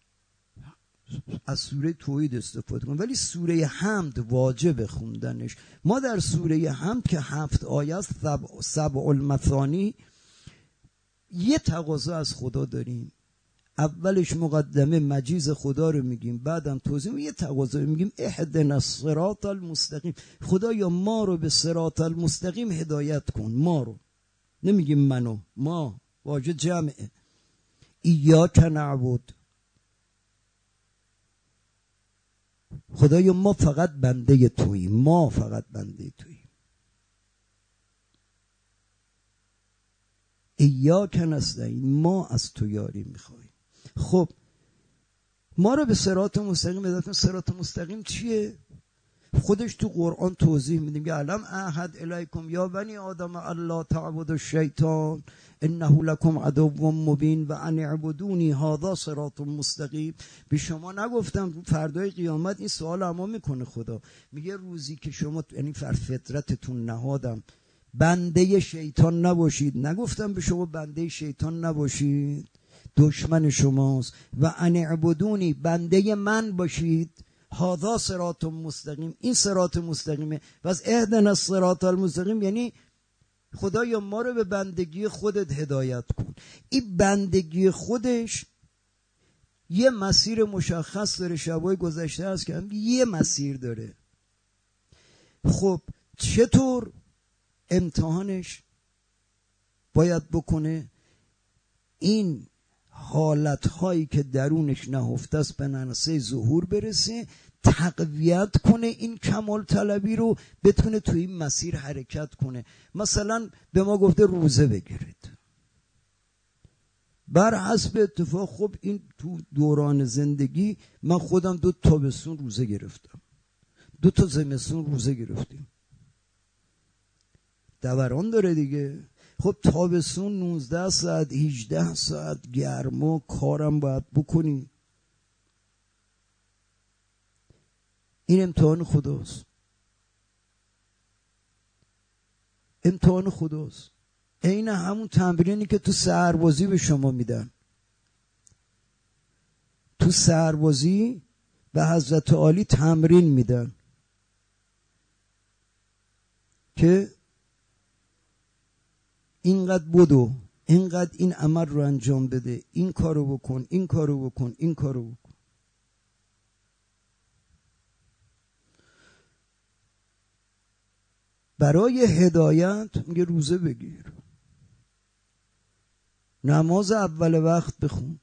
از سوره توحید استفاده کن، ولی سوره حمد واجب خوندنش. ما در سوره حمد که 7 آیه است، سبع المثانی، یه تقاضا از خدا داریم. اولش مقدمه مجیز خدا رو میگیم، بعدم توضیح، یه تقاضا میگیم اهدنا الصراط المستقیم. خدایا ما رو به صراط المستقیم هدایت کن. ما رو نمیگیم منو، ما واژه جمعه. ایاک نعبد، خدایا ما فقط بنده توییم، ما فقط بنده توییم. ایاک نستعین، ما از تو یاری میخوایم. خب ما رو به صراط مستقیم هدایت کن. صراط مستقیم چیه؟ خودش تو قرآن توضیح میدیم که علم احد الیکم یا بنی آدم الا تعبدوا الشیطان انه لکم عدو مبین و ان اعبدونی هذا صراط مستقیم. به شما نگفتم فردای قیامت این سوال اما میکنه خدا، میگه روزی که شما یعنی فطرتتون نهادم بنده شیطان نباشید، نگفتم به شما بنده شیطان نباشید، دشمن شماست. و ان اعبدونی، بنده من باشید. هذا صراط مستقیم، این صراط مستقیمه. پس اهدنا الصراط المستقیم یعنی خدایا ما رو به بندگی خودت هدایت کن. این بندگی خودش یه مسیر مشخص داره. شبای گذشته هست که یه مسیر داره. خب چطور امتحانش باید بکنه؟ این حالتهایی که درونش نهفته است به منصه ظهور برسه، تقویت کنه این کمال طلبی رو، بتونه توی این مسیر حرکت کنه. مثلا به ما گفته روزه بگیرید، بر حسب اتفاق خب این تو دوران زندگی من خودم 2 تابستون روزه گرفتم، 2 تا زمستون روزه گرفتیم. دوران داره دیگه. خب تابستون 19 ساعت 18 ساعت گرما کارم باید بکنی. این امتحان خداست. امتحان خداست. این همون تمرینی که تو سربازی به شما میدن. تو سربازی به حضرت عالی تمرین میدن که اینقدر بدو، اینقدر این عمل رو انجام بده، این کارو بکن، این کارو بکن، این کارو بکن. برای هدایت میگه روزه بگیر، نماز اول وقت بخون.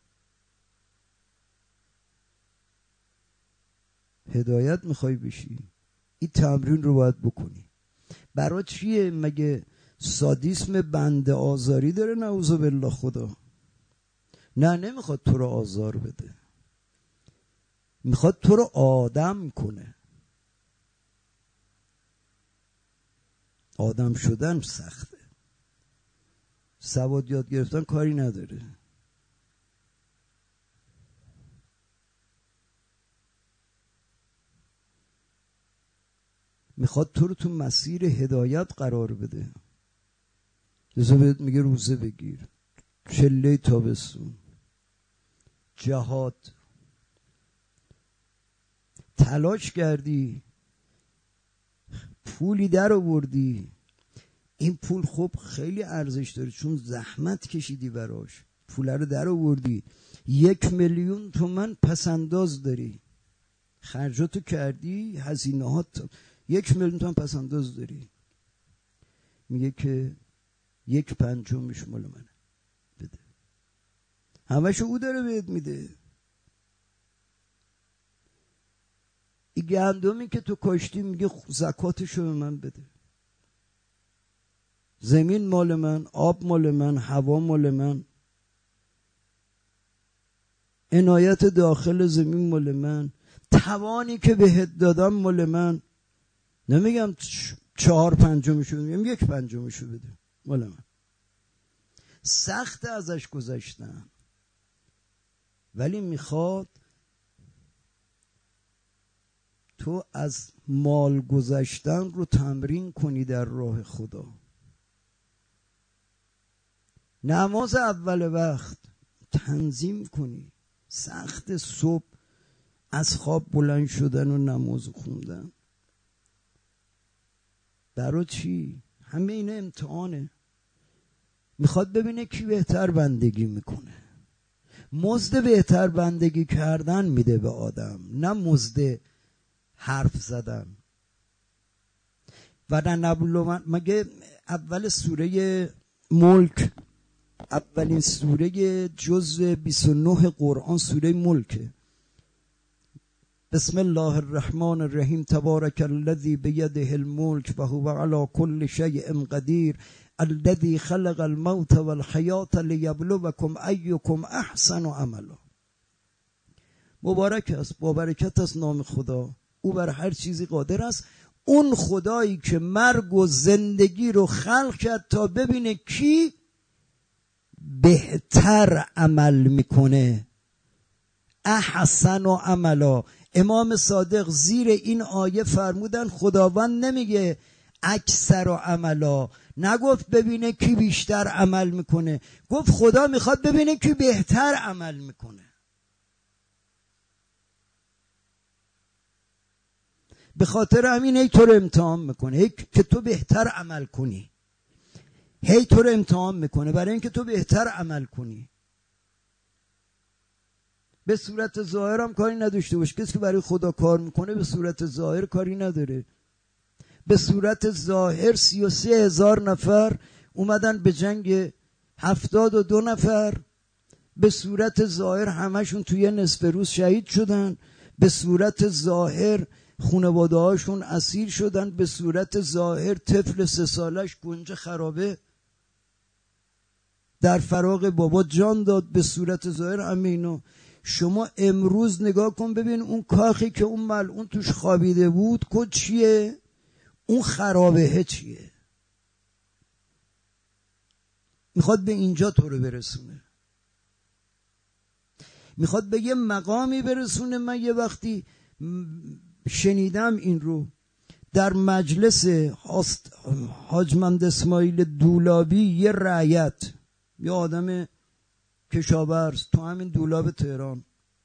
هدایت میخوای بشی، این تمرین رو باید بکنی. برای چیه؟ مگه سادیسم بنده آزاری داره؟ نعوذ بالله خدا. نه، نمیخواد تو رو آزار بده، میخواد تو رو آدم کنه. آدم شدن سخته، سواد یاد گرفتن کاری نداره. میخواد تو رو تو مسیر هدایت قرار بده. لذا بهت میگه روزه بگیر، چله تابستون، جهاد، تلاش کردی، پولی در آوردی. این پول خب خیلی ارزش داره چون زحمت کشیدی براش، پول رو در آوردی. 1,000,000 تومان پسنداز داری، خرجاتو کردی، هزینه‌هات 1,000,000 تومان پسنداز داری. میگه که 1/5 مال منه، بده. همشو او داره بهت میده. این گندمی که تو کاشتی میگه زکاتشو به من بده. زمین مال من، آب مال من، هوا مال من، عنایت داخل زمین مال من، توانی که بهت دادم مال من. نمیگم 4/5 میگم 1/5 بده، مال من. سخت ازش گذشتم، ولی میخواد تو از مال گذشتن رو تمرین کنی در راه خدا. نماز اول وقت تنظیم کنی. سخت صبح از خواب بلند شدن و نماز خوندن. برای چی؟ همه اینا امتحانه. میخواد ببینه کی بهتر بندگی میکنه. مزد بهتر بندگی کردن میده به آدم، نه مزد حرف زدن. و نبلو مگه اول سوره ملک، اولین سوره جزء 29 قرآن سوره ملکه. بسم الله الرحمن الرحیم. تبارک الذی بیده الملک و هو علی کل شیء قدیر الذی خلق الموت والحیات لیبلوکم ایکم احسن عملا. مبارک است، با برکت است نام خدا، او بر هر چیزی قادر است. اون خدایی که مرگ و زندگی رو خلق کرد تا ببینه کی بهتر عمل میکنه. احسن و عملا. امام صادق زیر این آیه فرمودن خداوند نمیگه اکثر و عملا، نگفت ببینه کی بیشتر عمل میکنه، گفت خدا میخواد ببینه کی بهتر عمل میکنه. به خاطر همین هی تو رو امتحان میکنه، هی که تو بهتر عمل کنی. هی تو رو امتحان میکنه برای اینکه تو بهتر عمل کنی. به صورت ظاهر هم کاری نداشته باش. کسی که برای خدا کار میکنه به صورت ظاهر کاری نداره. به صورت ظاهر 33,000 نفر اومدن به جنگ، 72 نفر به صورت ظاهر همشون توی نصف روز شهید شدن. به صورت ظاهر خانواده هاشون اسیر شدن. به صورت ظاهر طفل 3 سالش گنج خرابه در فراق بابا جان داد. به صورت ظاهر همه اینا. شما امروز نگاه کن ببین اون کاخی که اون ملعون توش خوابیده بود کد چیه؟ اون خرابه چیه؟ میخواد به اینجا تو رو برسونه، میخواد به یه مقامی برسونه. من یه وقتی شنیدم این رو در مجلس حاج مهندس اسماعیل دولابی، یه رعیت، یه آدم کشاورز تو همین دولاب تهران،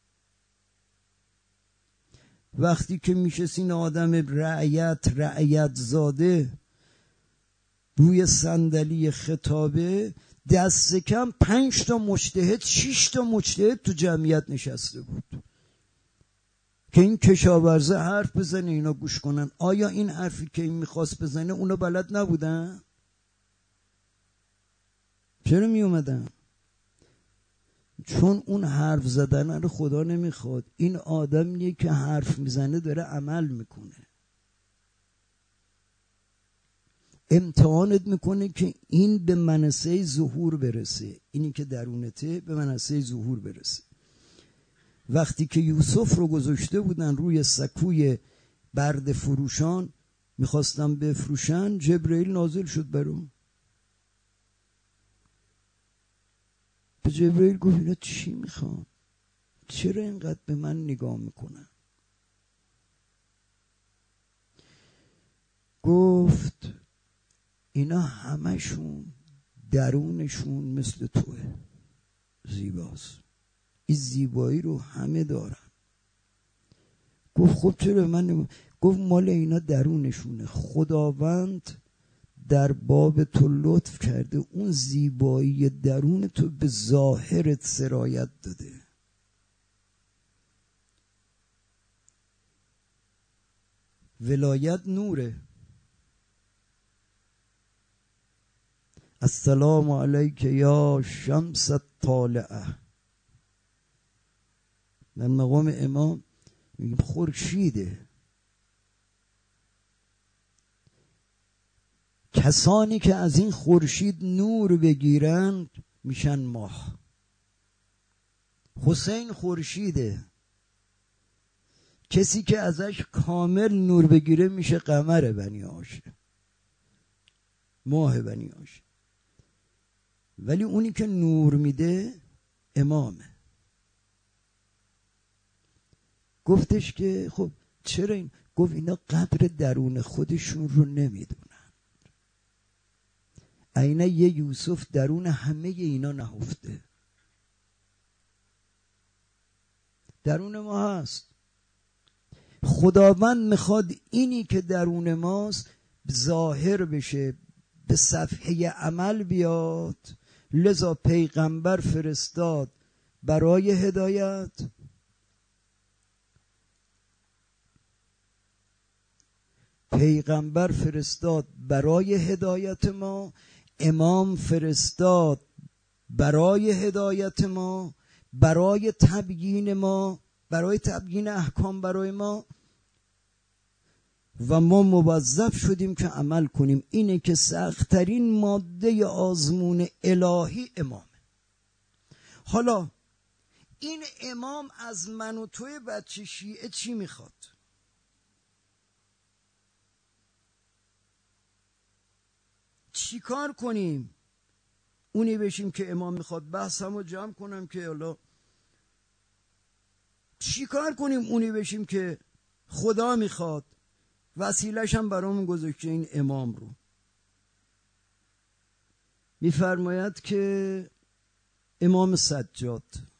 وقتی که میشست این آدم رعیت زاده روی صندلی خطابه، دست کم 5 تا مجتهد 6 تا مجتهد تو جمعیت نشسته بود که این کشاورزه حرف بزنه اینا گوش کنن. آیا این حرفی که این میخواست بزنه اونا بلد نبودن؟ چرا می اومدن؟ چون اون حرف زدن رو خدا نمیخواد. این آدمیه که حرف میزنه داره عمل میکنه، امتحانت میکنه که این به منصه ظهور برسه، اینی که درونته به منصه ظهور برسه. وقتی که یوسف رو گذاشته بودن روی سکوی برد فروشان میخواستن بفروشن، جبرئیل نازل شد برام. به جبرئیل گفت اینا چی میخوان؟ چرا اینقدر به من نگاه میکنن؟ گفت اینا همشون درونشون مثل توه، زیباست، این زیبایی رو همه دارن. گفت خب چرا من گفت مال اینا درونشونه، خداوند در باب تو لطف کرده اون زیبایی درون تو به ظاهرت سرایت داده. ولایت نوره. السلام علیک یا شمس الطالعه. در مقام امام میگیم خورشیده. کسانی که از این خورشید نور بگیرند میشن ماه. حسین خورشیده، کسی که ازش کامل نور بگیره میشه قمر بنی هاشم، ماه بنی هاشم. ولی اونی که نور میده امامه. گفتش که خب چرا این؟ گفت اینا قدر درون خودشون رو نمیدونن. عینه یه یوسف درون همه اینا نهفته، درون ما هست. خداوند میخواد اینی که درون ماست ظاهر بشه، به صفحه عمل بیاد. لذا پیغمبر فرستاد برای هدایت، پیغمبر فرستاد برای هدایت ما، امام فرستاد برای هدایت ما، برای تبیین ما، برای تبیین احکام برای ما، و ما موظف شدیم که عمل کنیم. اینه که سخت‌ترین ماده آزمون الهی امامه. حالا این امام از من و توی بچه شیعه چی میخواد؟ چی کار کنیم اونی بشیم که امام میخواد؟ بحثمو جمع کنم که حالا چی کار کنیم اونی بشیم که خدا میخواد، وسیلش هم برامون گذاشته این امام رو. میفرماید که امام سجاد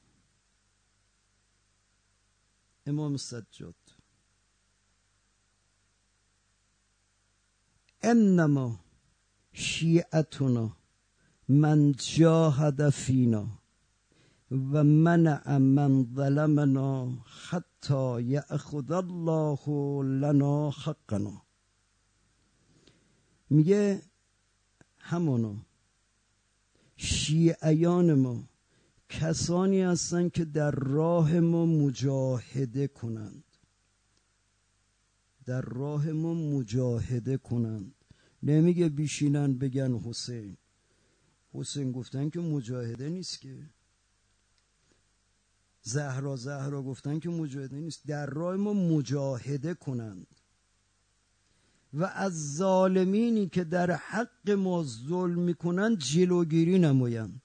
انما شیعتنا من جاهد فینا و منع من ظلمنا حتی یأخذ الله لنا حقنا. میگه همونو شیعیان ما کسانی هستن که در راه ما مجاهده کنند، در راه ما مجاهده کنند. نمیگه بیشینن بگن حسین. حسین گفتن که مجاهده نیست که. زهرا گفتن که مجاهده نیست، در راه ما مجاهده کنند و از ظالمینی که در حق ما ظلم میکنند جلوگیری نمایند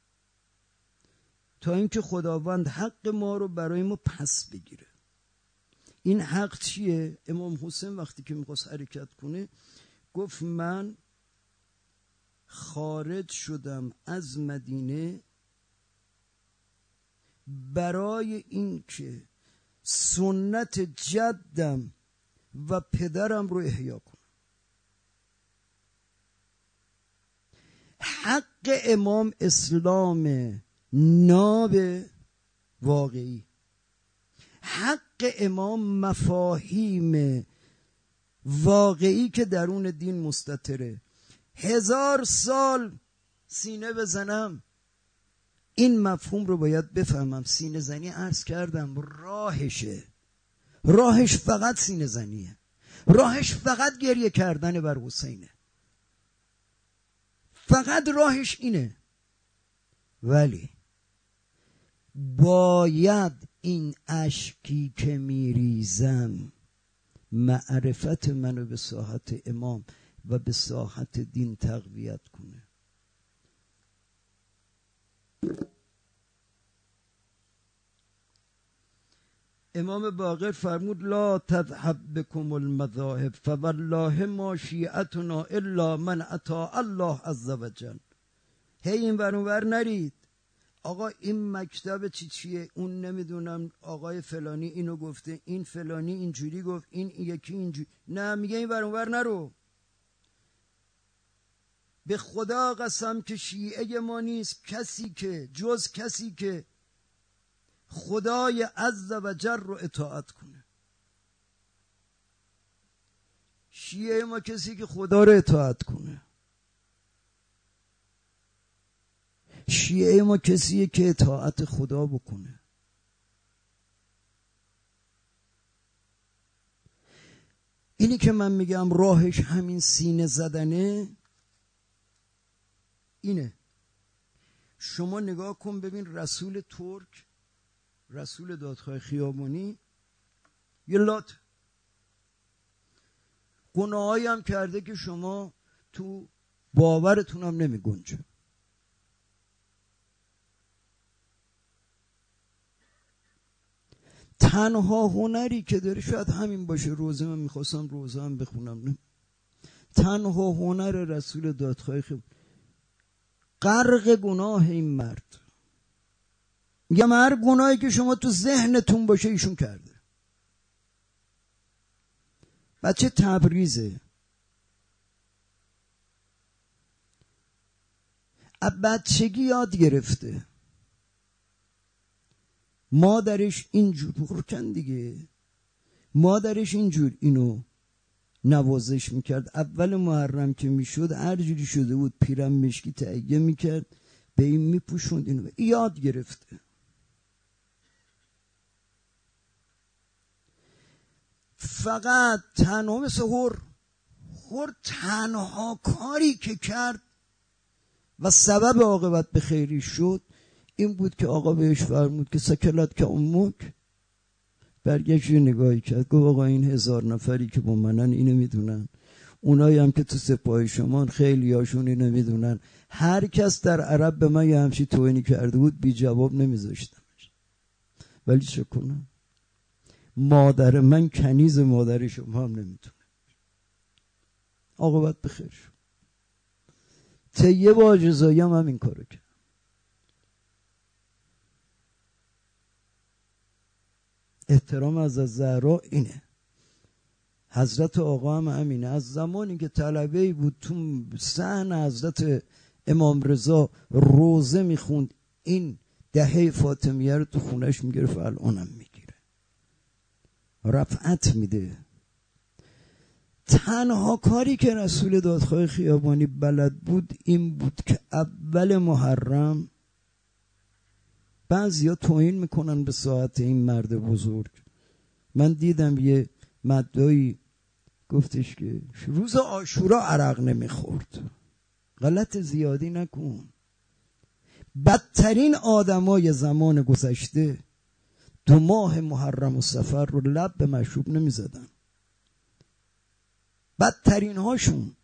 تا اینکه خداوند حق ما رو برای ما پس بگیره. این حق چیه؟ امام حسین وقتی که میخواست حرکت کنه گفت من خارج شدم از مدینه برای اینکه سنت جدم و پدرم رو احیا کنم. حق امام اسلام ناب واقعی، حق امام مفاهیم واقعی که درون دین مستتره. 1000 سال سینه بزنم این مفهوم رو باید بفهمم. سینه زنی عرض کردم راهشه، راهش فقط سینه زنیه، راهش فقط گریه کردن بر حسینه، فقط راهش اینه. ولی باید این اشکی که میریزم معرفت منو به ساحت امام و به ساحت دین تقویت کنه. امام باقر فرمود لا تذهب بكم المذاهب فوالله ما شیعتنا الا من اطاع الله عز وجل. این ور اون ور نرید، آقا این مکتب چیه، اون نمیدونم آقای فلانی اینو گفته، این فلانی اینجوری گفت، این یکی اینجوری، نه میگه این ور اون ور نرو. به خدا قسم که شیعه ما نیست کسی که جز کسی که خدای عز و جل رو اطاعت کنه. شیعه ما کسی که خدا رو اطاعت کنه. شیعه ما کسیه که اطاعت خدا بکنه. اینی که من میگم راهش همین سینه زدنه اینه. شما نگاه کن ببین رسول ترک، رسول دادخواه خیابانی یه لات گناهایی هم کرده که شما تو باورتون هم نمی گنجه. تنها هنری که داره شاید همین باشه، روزه من میخواستم روزه هم بخونم، نه تنها هنر رسول دادخواه خیابانی غرق گناه این مرد. میگم هر گناهی که شما تو ذهنتون باشه ایشون کرده. بچه تبریزه، از بچگی یاد گرفته، مادرش اینجور بخورکن دیگه، مادرش اینجور اینو نوازش میکرد. اول محرم که میشد هر جوری شده بود پیرم مشکی تهیه میکرد به این میپوشوند، اینو یاد گرفته. فقط تنها مثل هر تنها کاری که کرد و سبب عاقبت به خیری شد این بود که آقا بهش فرمود که سکلت که امک. برگشت نگاهی کرد گفت آقا این 1000 نفری که با منن اینو میدونن، اونایی هم که تو سپاه شما خیلی هاشون اینو میدونن، هر کس در عرب به من یه همچی توهینی کرده بود بی جواب نمیذاشتمش. ولی چه کنم مادر من کنیز مادر شما هم نمیتونه. عاقبت بخیر شد. طیب آجزایی هم همین کارو کرد. احترام از زهرا اینه. حضرت آقا هم همینه. از زمانی که طلبه‌ای بود تو صحن حضرت امام رضا روزه میخوند این دهه فاطمیه رو تو خونش میگرفت، الانم میگیره، رفعت میده. تنها کاری که رسول دادخواه خیابانی بلد بود این بود که اول محرم بعضیا توهین میکنن به ساعت این مرد بزرگ. من دیدم یه مدعی گفتش که روز عاشورا عرق نمیخورد. غلط زیادی نکن. بدترین آدمای زمان گذشته 2 ماه محرم و صفر رو لب به مشروب نمی زدن. بدترین هاشون.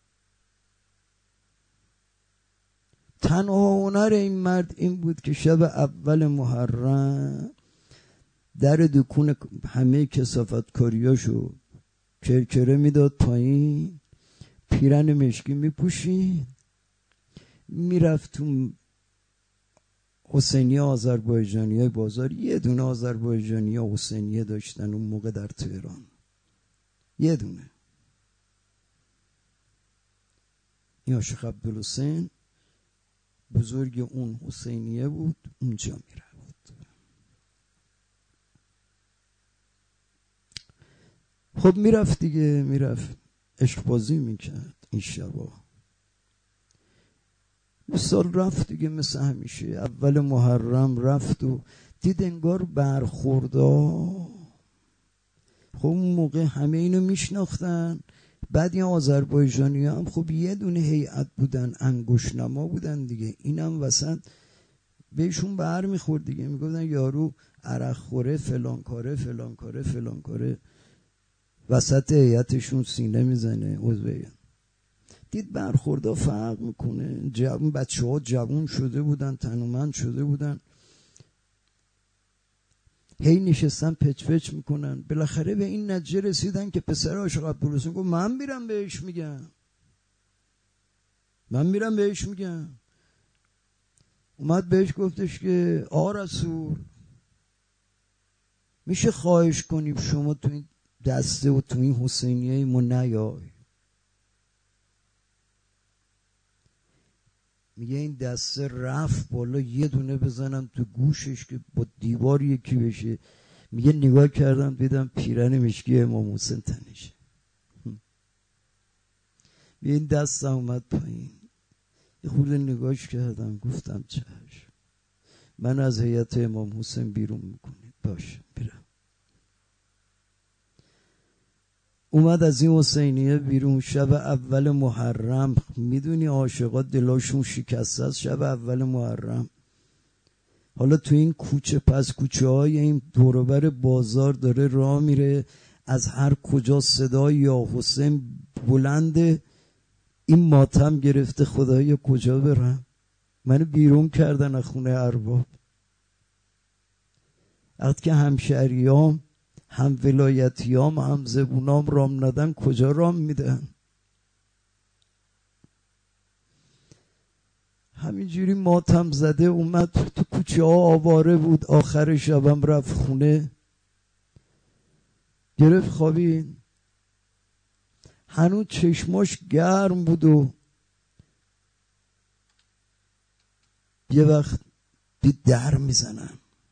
تنها هنر این مرد این بود که شب اول محرم در دکون همه کثافتکاریاشو کرکره میداد پایین، پیرن مشکی میپوشید، میرفت تو حسینیه آذربایجانیه بازار. یه دونه آذربایجانیه حسینیه داشتن اون موقع در تهران، یه دونه. این عاشق عبدالحسین بزرگ اون حسینیه بود، اونجا میرفت. خب میرفت دیگه، میرفت عشق بازی میکرد این شبا. سال رفت دیگه مثل همیشه. اول محرم رفت و دید انگار برخوردا. خب اون موقع همه اینو میشناختن. بعد این آذربایجانی هم خب یه دونه هیئت بودن، انگشت‌نما بودن دیگه. اینم وسط بهشون بر میخورد دیگه، میگفتن یارو عرق خوره، فلان کاره فلان کاره فلان کاره. وسط هیئتشون سینه میزنه عضویه. دید برخوردا فرق میکنه. بچه ها جوان شده بودن، تنومند شده بودن، هی نشستن پچ پچ میکنن. بالاخره به این نتیجه رسیدن که پسر عاشق عبدالحسین گفت من میرم بهش میگم، من میرم بهش میگم. اومد بهش گفتش که آقا رسول، میشه خواهش کنیم شما تو این دسته و تو این حسینیه ما نیای؟ میگه این دسته رفت بالا، یه دونه بزنم تو گوشش که با دیوار یکی بشه. میگه نگاه کردم دیدم پیرن مشکی امام حسین تنشه. این دستم اومد پایین، یه خورده نگاهش کردم، گفتم چشم، من از هیئت امام حسین بیرون میکنید، باشه برم. اومد از این حسینیه بیرون. شب اول محرم، میدونی عاشقات دلاشون شکسته است شب اول محرم. حالا تو این کوچه پس کوچه های این دوروبر بازار داره راه میره، از هر کجا صدای یا حسین بلنده. این ماتم گرفته، خدایا کجا برم؟ منو بیرون کردن از خونه ارباب. وقتی که همشهریام، هم ولایتیام، هم زبونام رام ندن، کجا رام میدن؟ همینجوری ماتم زده اومد تو کوچه ها، آواره بود. آخر شبم رفت خونه، گرفت خوابید. هنوز چشماش گرم بود و یه وقت دید در میزنن.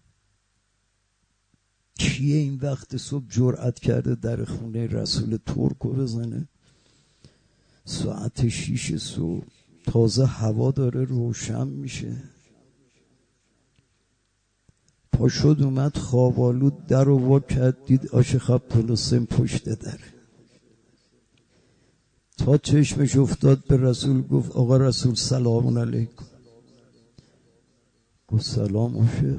کیه این وقت صبح جرأت کرده در خونه رسول ترکو بزنه؟ ساعت 6 صبح، تازه هوا داره روشن میشه. پا شد اومد خوابالود در رو وا کرد، دید عاشق عبدالحسین پشت دره. تا چشمش افتاد به رسول گفت آقا رسول سلام علیکم. گفت سلام عاشق.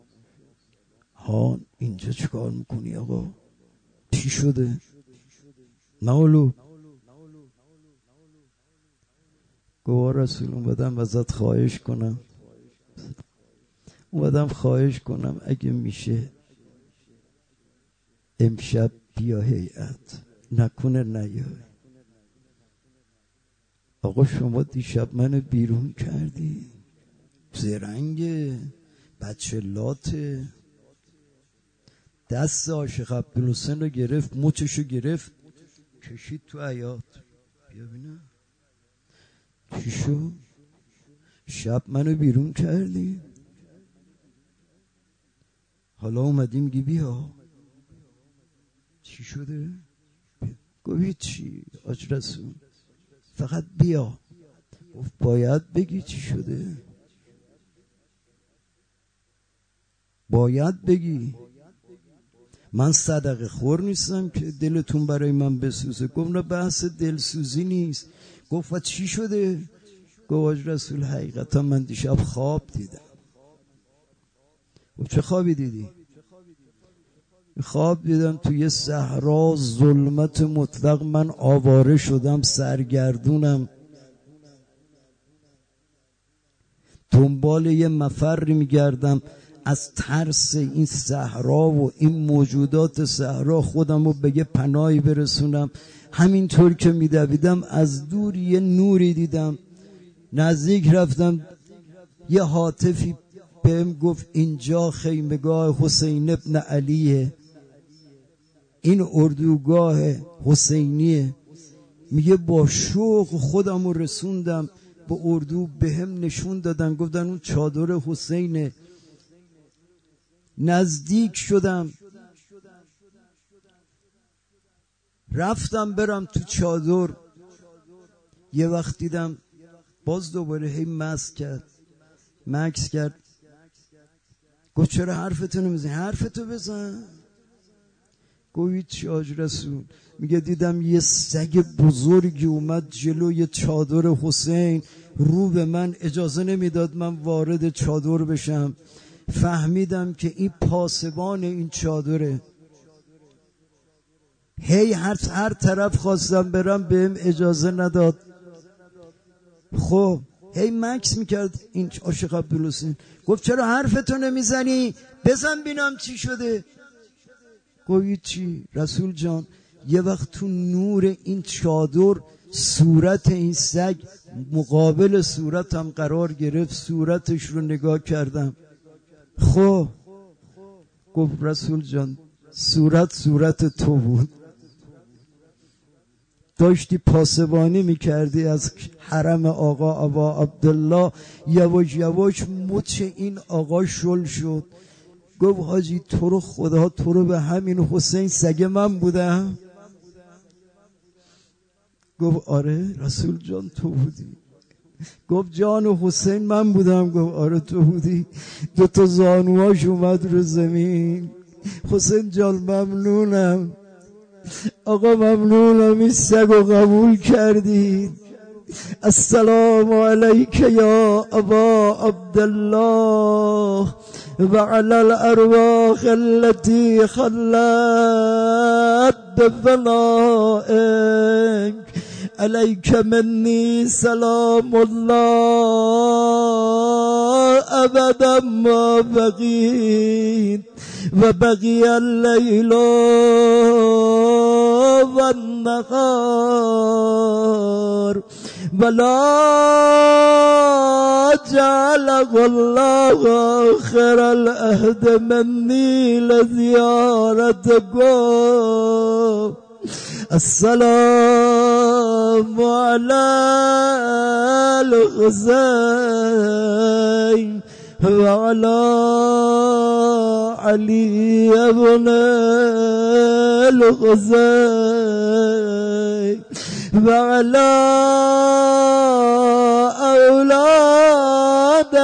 ها اینجا چیکار میکنی آقا؟ چی شده؟ نالو. گفت رسول اومدم ازت خواهش کنم، اگه میشه امشب بیا هیئت، نکنه نیای. آقا شما دیشب منو بیرون کردی، زرنگه، بچه لاته. دست عاشق عبدالحسین رو گرفت، مچشو گرفت، کشید تو حیاط. بیا بینم چی شو؟ شب منو بیرون کردی، حالا اومدی میگی بیا. چی شده؟ گفت چی حاج رسول، فقط بیا. گفت باید بگی چی شده، باید بگی. من صدقه خور نیستم که دلتون برای من بسوزه. گفت نه بحث دلسوزی نیست. گفت چی شده؟ گفت حاج رسول حقیقتا من دیشب خواب دیدم. گفت چه خوابی دیدی؟ خواب دیدم توی صحرا ظلمت مطلق، من آواره شدم، سرگردونم، دنبال یه مفری میگردم، از ترس این صحرا و این موجودات صحرا خودم رو به یه پناهی برسونم. همینطور که میدویدم از دور یه نوری دیدم، نزدیک رفتم، یه هاتفی بهم گفت اینجا خیمگاه حسین ابن علیه، این اردوگاه حسینیه. میگه با شوق خودم رو رسوندم به اردو، بهم نشون دادن، گفتن اون چادر حسینه. نزدیک شدم، رفتم برم تو چادر، یه وقت دیدم باز دوباره هی مکس کرد. گفت چرا حرفتو نمیزنی؟ حرفتو بزن. گوید چی حاج رسول؟ میگه دیدم یه سگ بزرگی اومد جلوی چادر حسین، رو به من، اجازه نمیداد من وارد چادر بشم. فهمیدم که این پاسبان این چادره. هی هر طرف خواستم برم بهم اجازه نداد. خب هی مکس میکرد این عاشق عبدالحسین. گفت چرا حرفتو نمیزنی؟ بزن بینم چی شده. گوید چی رسول جان؟ یه وقت تو نور این چادر صورت این سگ مقابل صورتم قرار گرفت، صورتش رو نگاه کردم. خب گفت رسول جان صورت تو بود، داشتی پاسبانی میکردی از حرم آقا ابا عبدالله. یواش یواش مچ این آقا شل شد. گفت حاجی تو رو خدا، تو رو به همین حسین سگ من بودم؟ گفت آره رسول جان تو بودی. گفت جان حسین من بودم؟ گفت آره تو بودی. 2 زانوهاش اومد رو زمین. حسین جان ممنونم، آقا ممنونم این سگ رو قبول کردید. السلام علیک یا ابا عبدالله و علی الارواح التي خلت بفنائك، علیک منی سلام الله ابدا ما بقیت و بقی اللیل و النهار ولا جعله الله آخر العهد منی لزیارتكم. السلام على الحسين وعلى علي بن الحسين وعلى أولاد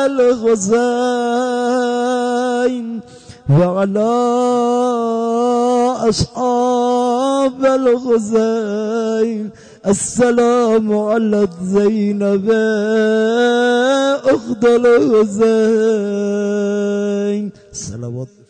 الحسين وعلى أصحاب الحسين. السلام على زينب أخت الحسين. صلوات